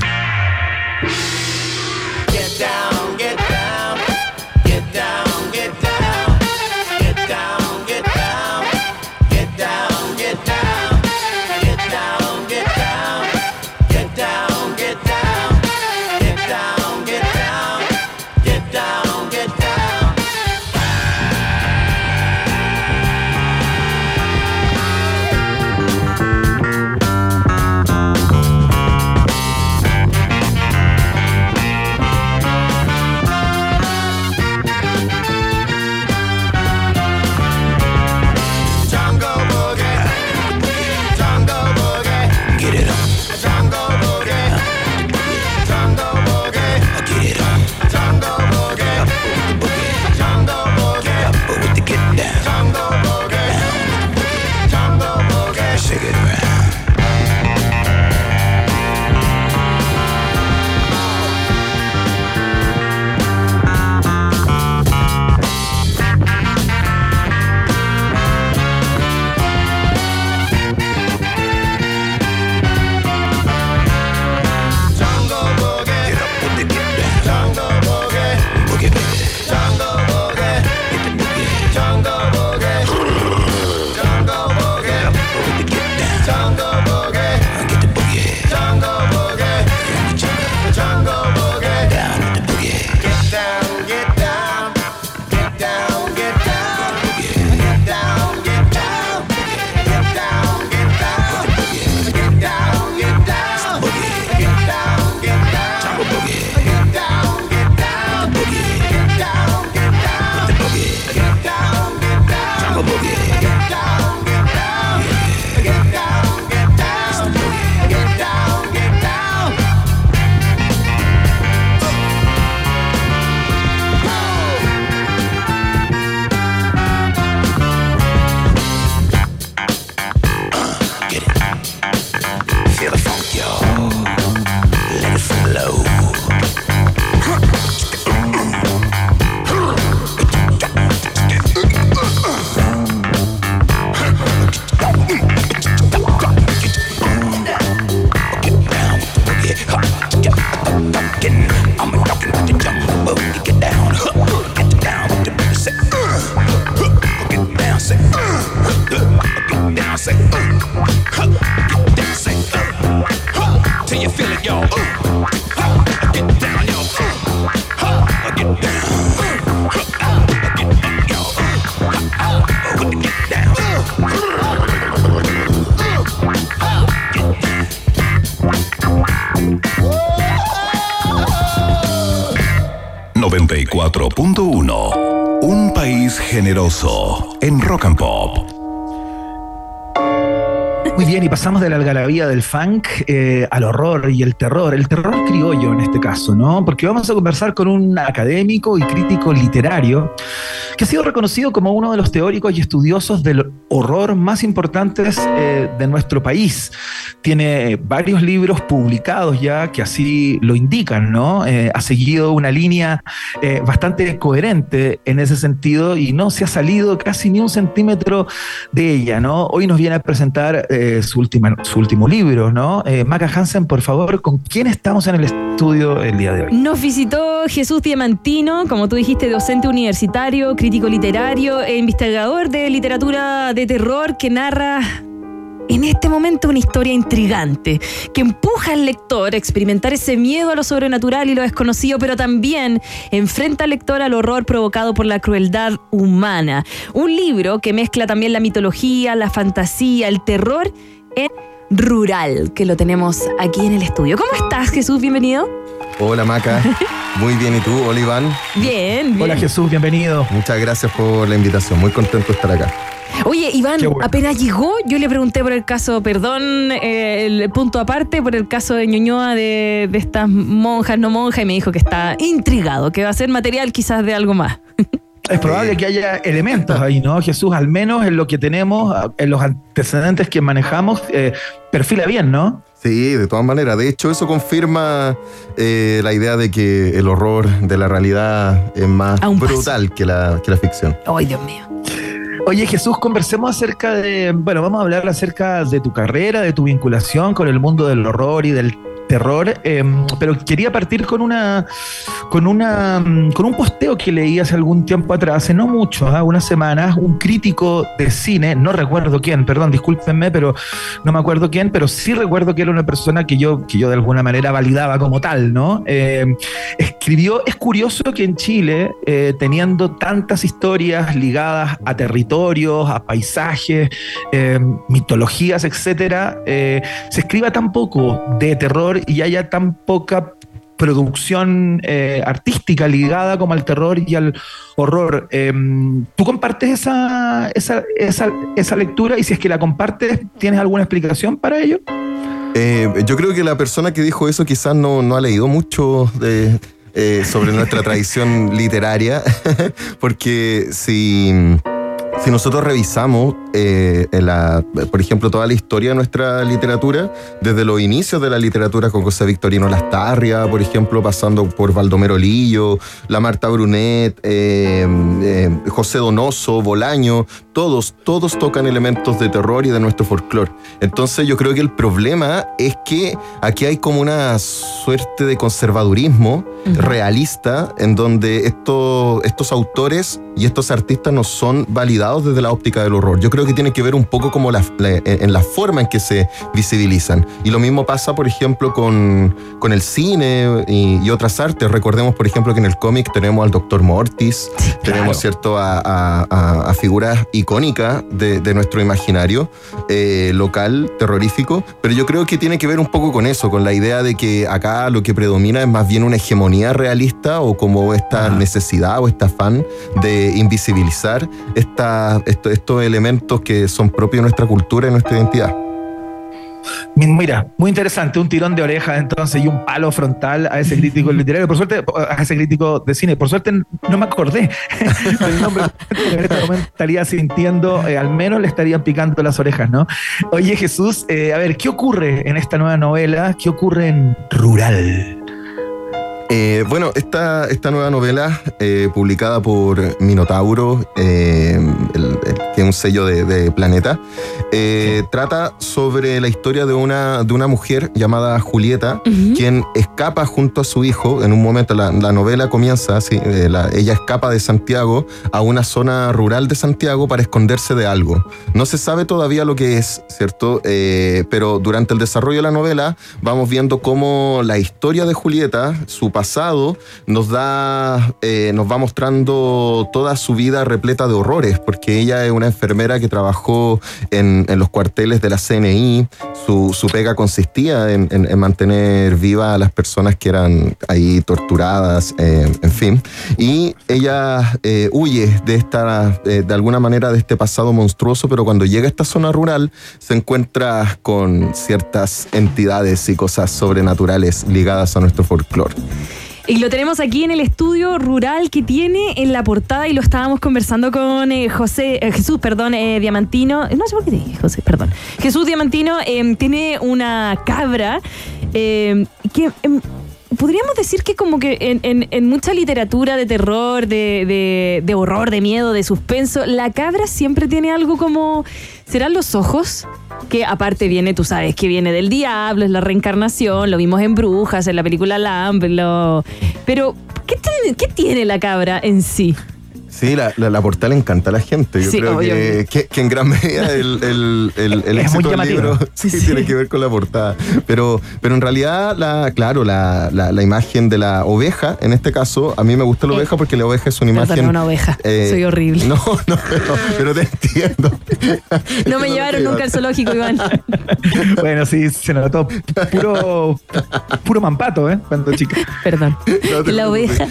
Get down, get down, get down, get down, get down, get down, get down, get down, get down, get down, get down, get down, get down, get down, get down, get down. noventa y cuatro punto uno. Un país generoso en Rock and Pop. Muy bien, y pasamos de la algarabía del funk eh, al horror y el terror, el terror criollo en este caso, ¿no? Porque vamos a conversar con un académico y crítico literario que ha sido reconocido como uno de los teóricos y estudiosos del horror más importantes eh, de nuestro país. Tiene varios libros publicados ya que así lo indican, ¿no? Eh, ha seguido una línea eh, bastante coherente en ese sentido y no se ha salido casi ni un centímetro de ella, ¿no? Hoy nos viene a presentar eh, su, última, su último libro, ¿no? Eh, Maca Hansen, por favor, ¿con quién estamos en el estudio el día de hoy? Nos visitó Jesús Diamantino, como tú dijiste, docente universitario, crítico literario e investigador de literatura de terror que narra en este momento una historia intrigante que empuja al lector a experimentar ese miedo a lo sobrenatural y lo desconocido, pero también enfrenta al lector al horror provocado por la crueldad humana. Un libro que mezcla también la mitología, la fantasía, el terror en Rural, que lo tenemos aquí en el estudio. ¿Cómo estás, Jesús? Bienvenido. Hola, Maca. Muy bien, ¿y tú? Hola, Iván. Bien, bien. Hola, Jesús, bienvenido. Muchas gracias por la invitación. Muy contento de estar acá. Oye, Iván, Qué bueno. apenas llegó, yo le pregunté por el caso, perdón, eh, el punto aparte, por el caso de Ñuñoa de, de estas monjas, no monjas, y me dijo que está intrigado, que va a ser material quizás de algo más. Es probable que haya elementos ahí, ¿no? Jesús, al menos en lo que tenemos, en los antecedentes que manejamos, eh, perfila bien, ¿no? Sí, de todas maneras. De hecho, eso confirma eh, la idea de que el horror de la realidad es más Aún brutal que la, que la ficción. Ay, Dios mío. Oye, Jesús, conversemos acerca de, bueno, vamos a hablar acerca de tu carrera, de tu vinculación con el mundo del horror y del terror, eh, pero quería partir con una, con una, con un posteo que leí hace algún tiempo atrás, hace no mucho, ¿eh? unas semanas, un crítico de cine, no recuerdo quién, perdón, discúlpenme, pero no me acuerdo quién, pero sí recuerdo que era una persona que yo, que yo de alguna manera validaba como tal, ¿no? Eh, escribió, es curioso que en Chile, eh, teniendo tantas historias ligadas a territorios, a paisajes, eh, mitologías, etcétera, eh, se escriba tan poco de terror y haya tan poca producción eh, artística ligada como al terror y al horror. Eh, ¿Tú compartes esa, esa, esa, esa lectura? Y si es que la compartes, ¿tienes alguna explicación para ello? Eh, yo creo que la persona que dijo eso quizás no, no ha leído mucho de, eh, sobre nuestra tradición literaria, porque si... Si nosotros revisamos, eh, en la, por ejemplo, toda la historia de nuestra literatura, desde los inicios de la literatura con José Victorino Lastarria, por ejemplo, pasando por Baldomero Lillo, la Marta Brunet, eh, eh, José Donoso, Bolaño, todos, todos tocan elementos de terror y de nuestro folclore. Entonces yo creo que el problema es que aquí hay como una suerte de conservadurismo uh-huh. realista, en donde estos, estos autores y estos artistas no son validados desde la óptica del horror. Yo creo que tiene que ver un poco como la, la, en la forma en que se visibilizan. Y lo mismo pasa, por ejemplo, con, con el cine y, y otras artes. Recordemos, por ejemplo, que en el cómic tenemos al doctor Mortis, sí, claro. tenemos, ¿cierto?, a, a, a, a figuras icónicas de, de nuestro imaginario eh, local, terrorífico. Pero yo creo que tiene que ver un poco con eso, con la idea de que acá lo que predomina es más bien una hegemonía realista o como esta ah. necesidad o este afán de invisibilizar esta Estos, estos elementos que son propios de nuestra cultura y nuestra identidad. Mira, muy interesante, un tirón de orejas entonces y un palo frontal a ese crítico literario, por suerte, a ese crítico de cine, por suerte no me acordé del nombre, en este momento estaría sintiendo, eh, al menos le estarían picando las orejas, ¿no? Oye, Jesús, eh, a ver, ¿qué ocurre en esta nueva novela? ¿Qué ocurre en Rural? Eh, bueno, esta, esta nueva novela, eh, publicada por Minotauro, eh, el, el, que es un sello de, de Planeta, eh, trata sobre la historia de una, de una mujer llamada Julieta, uh-huh. quien escapa junto a su hijo. En un momento, la, la novela comienza así, eh, la, ella escapa de Santiago a una zona rural de Santiago para esconderse de algo. No se sabe todavía lo que es, ¿cierto? Eh, pero durante el desarrollo de la novela vamos viendo cómo la historia de Julieta, su pasado, pasado nos da, eh, nos va mostrando toda su vida repleta de horrores, porque ella es una enfermera que trabajó en, en los cuarteles de la C N I. Su, su pega consistía en, en, en mantener vivas a las personas que eran ahí torturadas, eh, en fin. Y ella eh, huye de esta, eh, de alguna manera, de este pasado monstruoso, pero cuando llega a esta zona rural se encuentra con ciertas entidades y cosas sobrenaturales ligadas a nuestro folclore. Y lo tenemos aquí en el estudio rural que tiene en la portada, y lo estábamos conversando con eh, José, eh, Jesús, perdón, eh, Diamantino. No sé por qué te dije José, perdón. Jesús Diamantino eh, tiene una cabra eh, que... Eh, podríamos decir que como que en, en, en mucha literatura de terror, de, de, de horror, de miedo, de suspenso, la cabra siempre tiene algo como... ¿Serán los ojos? Que aparte viene, tú sabes, que viene del diablo, es la reencarnación, lo vimos en Brujas, en la película Lamb, lo... pero ¿qué tiene, qué tiene la cabra en sí? Sí, la, la, la portada le encanta a la gente. Yo sí, creo que, que, que en gran medida el, el, el, el éxito del libro sí, sí. tiene que ver con la portada. Pero, pero en realidad, la, claro, la, la, la imagen de la oveja, en este caso, a mí me gusta la oveja porque la oveja es una imagen... Perdón, una oveja. Eh, Soy horrible. No, no, pero, pero te entiendo. No me llevaron nunca al zoológico, Iván. Bueno, sí, se notó puro, puro mampato, ¿eh? Cuando chica. Perdón. No, la oveja...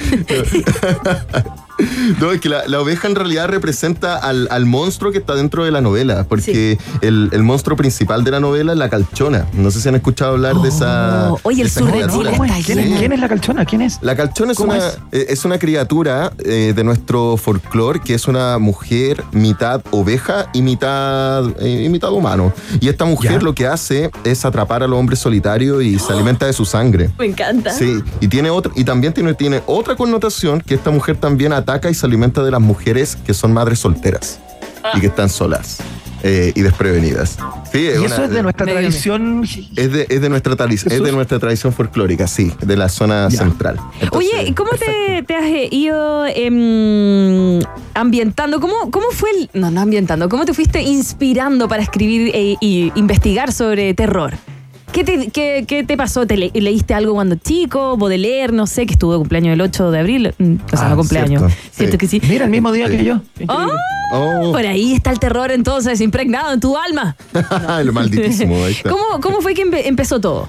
No, es que la, la oveja en realidad representa al, al monstruo que está dentro de la novela, porque sí. el, el monstruo principal de la novela es la calchona. No sé si han escuchado hablar oh, de esa. Oye, el sur de Chile está ¿Quién, es, ¿Quién es la calchona? ¿Quién es? La calchona es una, es? es una criatura eh, de nuestro folclore que es una mujer mitad oveja y mitad, eh, y mitad humano. Y esta mujer ¿Ya? lo que hace es atrapar al hombre solitario y se alimenta de su sangre. Me encanta. Sí, y tiene otra, y también tiene, tiene otra connotación, que esta mujer también ataca y se alimenta de las mujeres que son madres solteras ah. y que están solas eh, y desprevenidas. Sí, es y una, eso es de nuestra de, tradición. Es de, es de nuestra tradición, es de nuestra tradición folclórica, sí, de la zona ya. central. Entonces, oye, ¿cómo te, te has ido eh, ambientando? ¿Cómo, ¿Cómo fue el, no, no ambientando, cómo te fuiste inspirando para escribir e, y investigar sobre terror? ¿Qué te, qué, ¿Qué te pasó? ¿Te le, leíste algo cuando chico? ¿Baudelaire? No sé, que estuvo de cumpleaños el ocho de abril. O sea, ah, no cumpleaños. Cierto, ¿Cierto sí. que sí? Mira, el mismo día sí. que yo. Oh, oh. Por ahí está el terror entonces, impregnado en tu alma. No. Lo malditísimo. Ahí está. ¿Cómo, ¿Cómo fue que empe- empezó todo?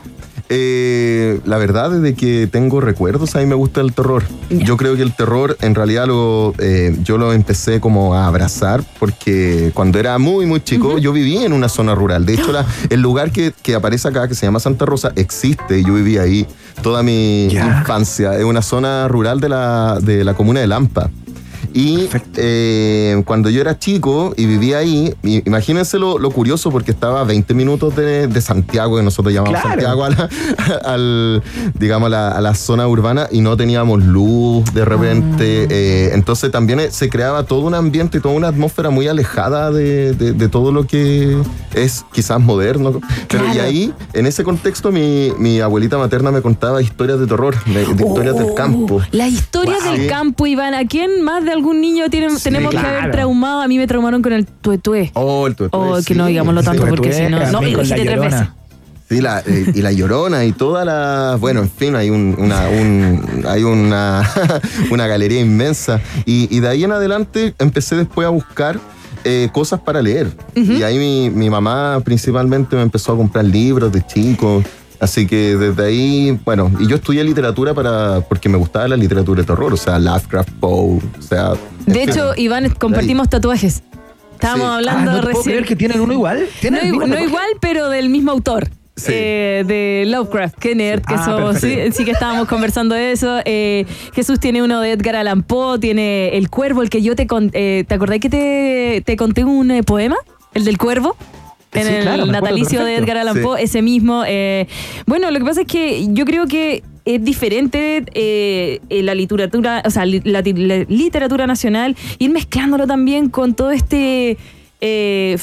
Eh, la verdad, desde que tengo recuerdos, a mí me gusta el terror. Yeah. Yo creo que el terror, en realidad, lo, eh, yo lo empecé como a abrazar porque cuando era muy, muy chico, uh-huh. yo vivía en una zona rural. De hecho, la, el lugar que, que aparece acá, que se llama Santa Rosa, existe y yo vivía ahí toda mi yeah. infancia. Es una zona rural de la, de la comuna de Lampa. Y eh, cuando yo era chico y vivía ahí, imagínense lo, lo curioso, porque estaba a veinte minutos de, de Santiago, que nosotros llamamos claro. Santiago, a la, al, digamos, a la, a la zona urbana, y no teníamos luz de repente. Ah. Eh, entonces también se creaba todo un ambiente y toda una atmósfera muy alejada de, de, de todo lo que es quizás moderno. Pero claro. y ahí, en ese contexto, mi, mi abuelita materna me contaba historias de terror, de, de oh, historias del campo. Las historias wow. del campo, Iván. ¿A quién más de algún niño tiene, sí, tenemos claro. que haber traumado? A mí me traumaron con el tuetué. Oh, el tuetué. Oh, que sí. no digámoslo tanto, sí, porque si no, no, lo dijiste tres veces. Sí, la, eh, y la Llorona y toda la... Bueno, en fin, hay un, una, un, hay una, una galería inmensa. Y, y de ahí en adelante empecé después a buscar eh, cosas para leer. Uh-huh. Y ahí mi, mi mamá principalmente me empezó a comprar libros de chicos. Así que desde ahí, bueno, y yo estudié literatura para porque me gustaba la literatura de terror, o sea, Lovecraft, Poe, o sea... De hecho, fin, Iván, compartimos tatuajes. Estábamos sí. hablando ah, ¿no te recién. ¿Puedo creer que tienen uno igual? ¿Tienen no, no igual, pero del mismo autor. Sí. Eh, de Lovecraft, qué nerd que ah, somos. Sí, sí que estábamos conversando de eso. Eh, Jesús tiene uno de Edgar Allan Poe, tiene El Cuervo, el que yo te conté. Eh, ¿Te acordás que te, te conté un eh, poema? El del Cuervo. En sí, el claro, natalicio de Edgar Allan Poe, sí. ese mismo. Eh, bueno, lo que pasa es que yo creo que es diferente eh, la literatura, o sea, la, la literatura nacional, ir mezclándolo también con todo este eh, fan,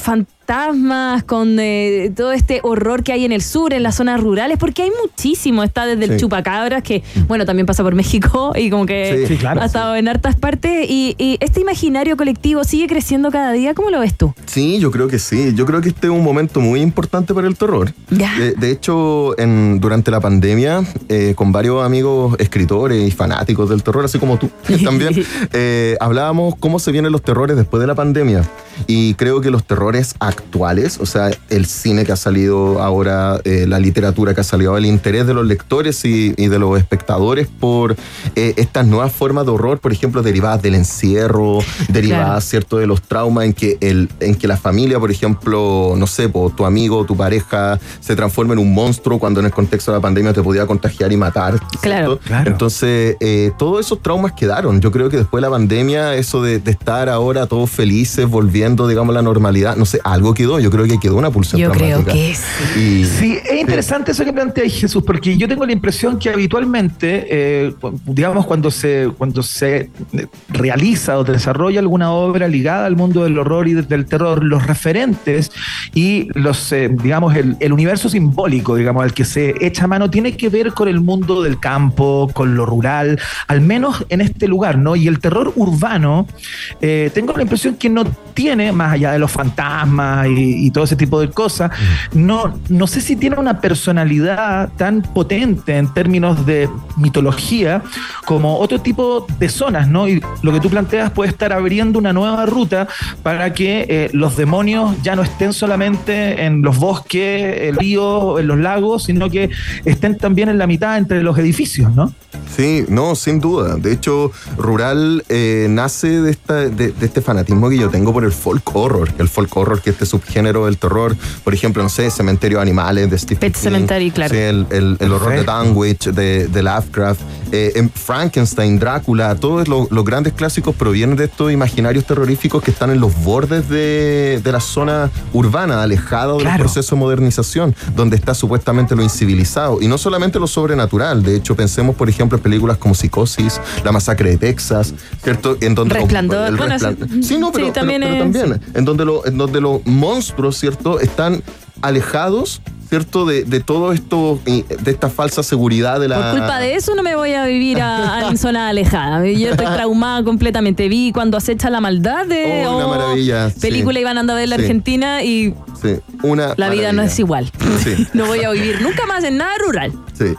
fantasmas, con eh, todo este horror que hay en el sur, en las zonas rurales, porque hay muchísimo. Está desde el Sí. chupacabras, que bueno, también pasa por México y como que Sí, sí, claro, ha estado en hartas partes. Y, y este imaginario colectivo sigue creciendo cada día. ¿Cómo lo ves tú? Sí, yo creo que sí. Yo creo que este es un momento muy importante para el terror. Ya. De, de hecho, en, durante la pandemia, eh, con varios amigos escritores y fanáticos del terror, así como tú también, eh, hablábamos cómo se vienen los terrores después de la pandemia. Y creo que los terrores actuales, o sea, el cine que ha salido ahora, eh, la literatura que ha salido, el interés de los lectores y, y de los espectadores por eh, estas nuevas formas de horror, por ejemplo, derivadas del encierro, derivadas, Claro. ¿cierto?, de los traumas en que, el, en que la familia, por ejemplo, no sé, po, tu amigo, tu pareja, se transforma en un monstruo cuando en el contexto de la pandemia te podía contagiar y matar. ¿cierto? Claro. Claro. Entonces, eh, todos esos traumas quedaron. Yo creo que después de la pandemia, eso de, de estar ahora todos felices, volviendo, digamos, a la normalidad, no sé, algo quedó. Yo creo que quedó una pulsión Yo creo traumática. que sí. Y, Sí, es interesante eso que planteáis, Jesús, porque yo tengo la impresión que habitualmente, eh, digamos, cuando se, cuando se realiza o desarrolla alguna obra ligada al mundo del horror y del terror, los referentes y los, eh, digamos, el, el universo simbólico, digamos, al que se echa mano, tiene que ver con el mundo del campo, con lo rural, al menos en este lugar, ¿no? Y el terror urbano, eh, tengo la impresión que no tiene, más allá de los fantasmas y, y todo ese tipo de cosas, no, no sé si tiene una personalidad tan potente en términos de mitología como otro tipo de zonas, ¿no? Y lo que tú planteas puede estar abriendo una nueva ruta para que eh, los demonios ya no estén solamente en los bosques, el río, en los lagos, sino que estén también en la mitad entre los edificios, ¿no? Sí, no, sin duda. De hecho, Rural eh, nace de, esta, de, de este fanatismo que yo tengo por el folk horror. El folk horror, que este subgénero del terror, por ejemplo, no sé, Cementerio de Animales de Stephen Pet King. Sematary, claro. Sí, el, el, el horror de Dunwich, de, de Lovecraft. Eh, en Frankenstein, Drácula, todos los, los grandes clásicos provienen de estos imaginarios terroríficos que están en los bordes de, de la zona urbana, alejado del Claro. proceso de modernización, donde está supuestamente lo incivilizado. Y no solamente lo sobrenatural. De hecho, pensemos, por ejemplo, en películas como Psicosis, La Masacre de Texas, ¿cierto? En donde Resplandor, el bueno, Resplandor. sí, Sí, no, pero, sí, pero- también pero es- también, en donde, lo, en donde los monstruos, ¿cierto?, están alejados, ¿cierto?, de, de todo esto, y de esta falsa seguridad de la... Por culpa de eso no me voy a vivir a, a en zona alejada. Yo estoy traumada completamente. Vi cuando acecha la maldad de Oh, una maravilla, sí. película iban a ver la Sí. Argentina y Sí, una la vida no maravilla. es igual. Sí. No voy a vivir nunca más en nada rural. Sí.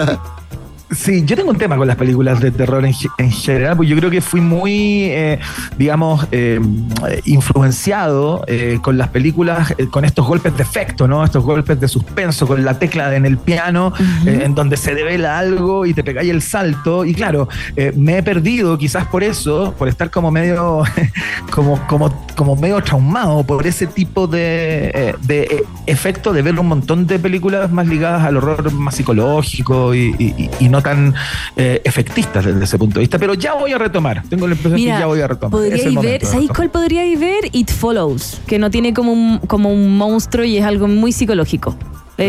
Sí, yo tengo un tema con las películas de terror en, ge- en general, porque yo creo que fui muy, eh, digamos, eh, influenciado eh, con las películas, eh, con estos golpes de efecto, ¿no? Estos golpes de suspenso, con la tecla en el piano, eh, en donde se devela algo y te pegáis el salto. Y claro, eh, me he perdido, quizás por eso, por estar como medio, como, como, como medio traumado por ese tipo de, eh, de eh, efecto de ver un montón de películas más ligadas al horror más psicológico y, y- y no tan eh, efectistas desde ese punto de vista. Pero ya voy a retomar. Tengo la impresión que ya voy a retomar. Es el podríais momento ver, de ¿sabéis retomar. cuál podríais ver? It Follows, que no tiene como un, como un monstruo y es algo muy psicológico.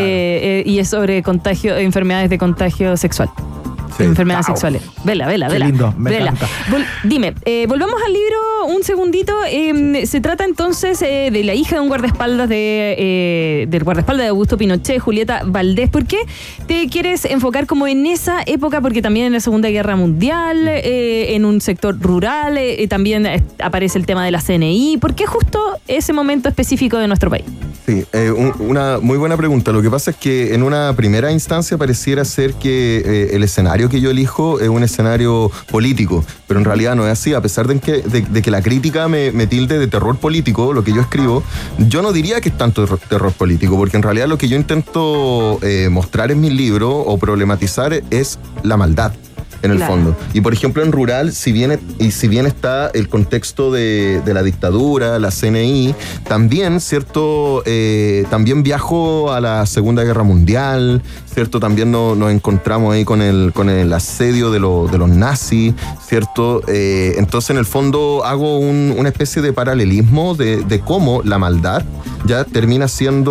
Eh, eh, y es sobre contagio, enfermedades de contagio sexual. Sí. Enfermedades Wow. sexuales. Vela, vela, Qué vela. lindo, me vela. encanta. Vol- dime, eh, volvamos al libro un segundito. Eh, se trata entonces eh, de la hija de un guardaespaldas de, eh, del guardaespaldas de Augusto Pinochet, Julieta Valdés. ¿Por qué te quieres enfocar como en esa época? Porque también en la Segunda Guerra Mundial, eh, en un sector rural, eh, y también eh, aparece el tema de la C N I. ¿Por qué justo ese momento específico de nuestro país? Sí, eh, un- una muy buena pregunta. Lo que pasa es que en una primera instancia pareciera ser que eh, el escenario que yo elijo es un escenario político, pero en realidad no es así. A pesar de que, de, de que la crítica me, me tilde de terror político, lo que yo escribo, yo no diría que es tanto terror, terror político, porque en realidad lo que yo intento eh, mostrar en mi libro o problematizar es la maldad. En el Claro. fondo. Y por ejemplo en Rural, si bien, y si bien está el contexto de, de la dictadura, la C N I, también, ¿cierto? Eh, también viajó a la Segunda Guerra Mundial, ¿cierto? También no, nos encontramos ahí con el, con el asedio de, lo- de los nazis, ¿cierto? Eh, entonces en el fondo hago un- una especie de paralelismo de, de cómo la maldad ya termina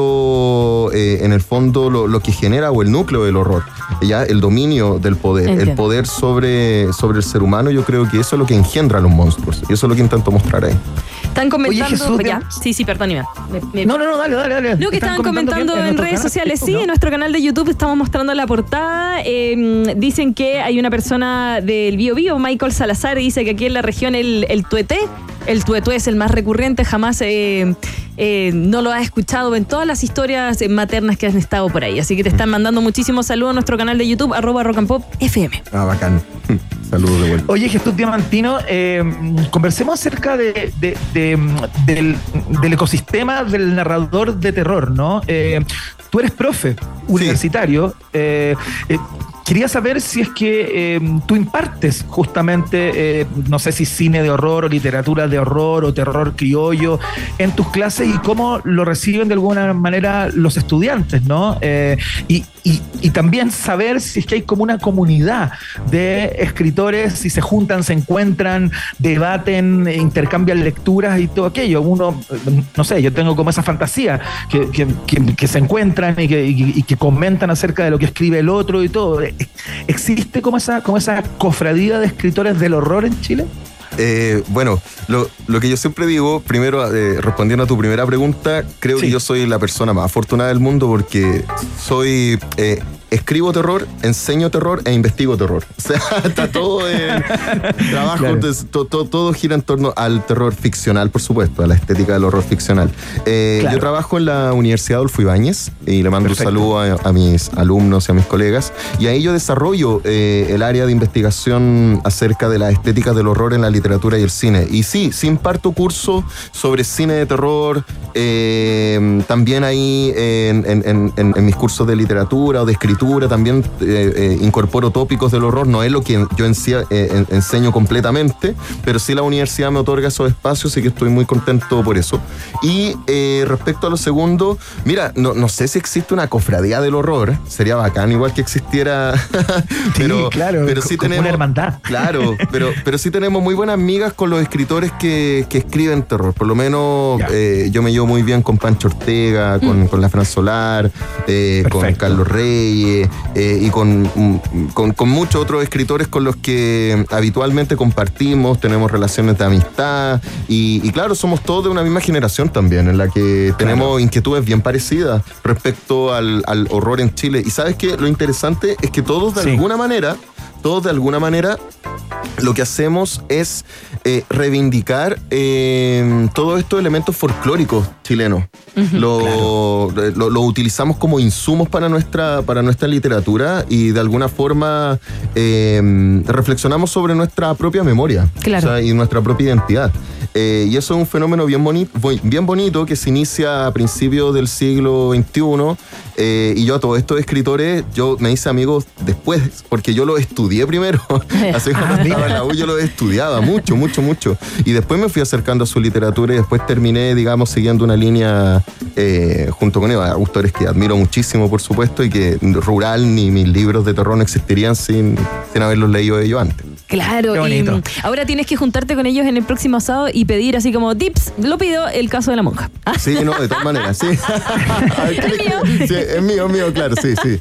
siendo eh, en el fondo lo, lo que genera o el núcleo del horror, ya el dominio del poder, Entiendo. el poder sobre, sobre el ser humano. Yo creo que eso es lo que engendra a los monstruos y eso es lo que intento mostrar ahí. Están comentando. Oye, Jesús, ya. Sí, sí, perdón, Iván. Me- me- No, no, no, dale, dale, dale. Lo que estaban comentando que en, nuestro redes canal sociales, de sí, Facebook, en nuestro canal de YouTube estamos mostrando la portada. Eh, dicen que hay una persona del Bío Bío, Michael Salazar, dice que aquí en la región el, el tueté, el tuetué es el más recurrente, jamás eh, eh, no lo has escuchado en todas las historias eh, maternas que han estado por ahí. Así que te están mandando muchísimos saludos a nuestro canal de YouTube, arroba Rock and Pop F M. Ah, bacán. Saludos de vuelta. Oye, Jesús Diamantino, eh, conversemos acerca de, de- de, mm, del, del ecosistema del narrador de terror, ¿no? Eh, tú eres profe universitario. eh, eh, Quería saber si es que eh, tú impartes justamente, eh, no sé si cine de horror o literatura de horror o terror criollo en tus clases y cómo lo reciben de alguna manera los estudiantes, ¿no? Eh, y, y- y también saber si es que hay como una comunidad de escritores, si se juntan, se encuentran, debaten, intercambian lecturas y todo aquello. Uno, eh, no sé, yo tengo como esa fantasía que, que- que- que se encuentran y que, y- y que comentan acerca de lo que escribe el otro y todo. ¿Existe como esa, como esa cofradía de escritores del horror en Chile? Eh, bueno, lo, lo que yo siempre digo, primero eh, respondiendo a tu primera pregunta, creo Sí. que yo soy la persona más afortunada del mundo porque soy eh, escribo terror, enseño terror e investigo terror. O sea, está todo en trabajo, Claro. entonces, to- to- todo gira en torno al terror ficcional, por supuesto, a la estética del horror ficcional. Eh, Claro. Yo trabajo en la Universidad Adolfo Ibáñez y le mando Perfecto. un saludo a, a mis alumnos y a mis colegas. Y ahí yo desarrollo eh, el área de investigación acerca de las estéticas del horror en la literatura y el cine. Y sí, sí imparto cursos sobre cine de terror, eh, también ahí en, en- en- en- en mis cursos de literatura o de escritura también eh, eh, incorporo tópicos del horror. No es lo que yo en sí, eh, en- enseño completamente, pero sí la universidad me otorga esos espacios y que estoy muy contento por eso. Y eh, respecto a lo segundo, mira, no, no sé si existe una cofradía del horror, sería bacán igual que existiera, pero, claro, pero co- sí como tenemos una hermandad. Claro, pero, pero sí tenemos muy buenas amigas con los escritores que, que escriben terror. Por lo menos Ya. eh, yo me llevo muy bien con Pancho Ortega, con, con la Fran Solar, eh, con Perfecto. Carlos Reyes eh, y con, mm, con, con muchos otros escritores con los que habitualmente compartimos, tenemos relaciones de amistad y, y claro, somos todos de una misma generación también, en la que tenemos inquietudes bien parecidas respecto al, al horror en Chile. Y sabes que lo interesante es que todos de Sí. alguna manera, todos de alguna manera lo que hacemos es eh, reivindicar eh, todos estos elementos folclóricos chilenos. lo, lo, lo utilizamos como insumos para nuestra, para nuestra literatura y de alguna forma eh, reflexionamos sobre nuestra propia memoria, Claro. o sea, y nuestra propia identidad. Eh, y eso es un fenómeno bien bonito, bien bonito que se inicia a principios del siglo veintiuno. Eh, y yo a todos estos escritores, yo me hice amigos después, porque yo los estudié primero. Así cuando Ah, estaba mira. en la U yo los estudiaba mucho, mucho, mucho. Y después me fui acercando a su literatura y después terminé, digamos, siguiendo una línea eh, junto con ellos. Autores que admiro muchísimo, por supuesto, y que Rural ni mis libros de terror no existirían sin, sin haberlos leído ellos antes. Claro, Qué y bonito. mm, ahora tienes que juntarte con ellos en el próximo sábado y pedir así como tips. Lo pido el caso de la monja. Ah, Sí, no, de todas maneras, sí. ¿Es mío? Sí, es mío, mío, claro, sí, sí.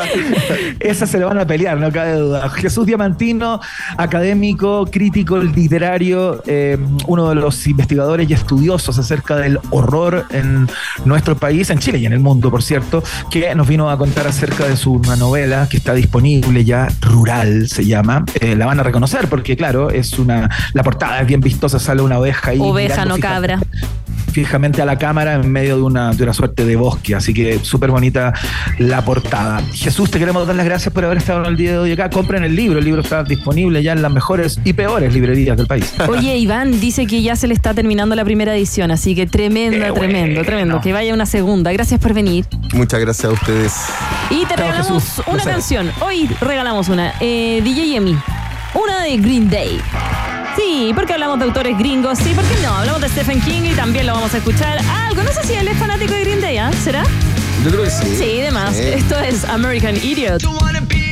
Esas se le van a pelear, no cabe duda. Jesús Diamantino, académico, crítico literario, eh, uno de los investigadores y estudiosos acerca del horror en nuestro país, en Chile y en el mundo, por cierto, que nos vino a contar acerca de su una novela que está disponible ya, Rural se llama. Eh, la van a reconocer porque, claro, es una la portada es bien vistosa, sale una oveja ahí. Oveja, mirando no fija- cabra. fijamente a la cámara en medio de una, de una suerte de bosque, así que súper bonita la portada. Jesús, te queremos dar las gracias por haber estado en el día de hoy acá. Compren el libro, el libro está disponible ya en las mejores y peores librerías del país. Oye, Iván dice que ya se le está terminando la primera edición, así que tremenda, Qué tremendo, bueno. tremendo. Que vaya una segunda. Gracias por venir. Muchas gracias a ustedes. Y te Chao, regalamos Jesús. una Placer. canción. Hoy regalamos una. Eh, D J Emi. Una de Green Day. Sí, porque hablamos de autores gringos. Sí, ¿por qué no? Hablamos de Stephen King y también lo vamos a escuchar. Algo, no sé si él es fanático de Green Day, ¿ah? ¿Será? Yo creo que sí. Sí, demás. Sí. Esto es American Idiot. Don't wanna be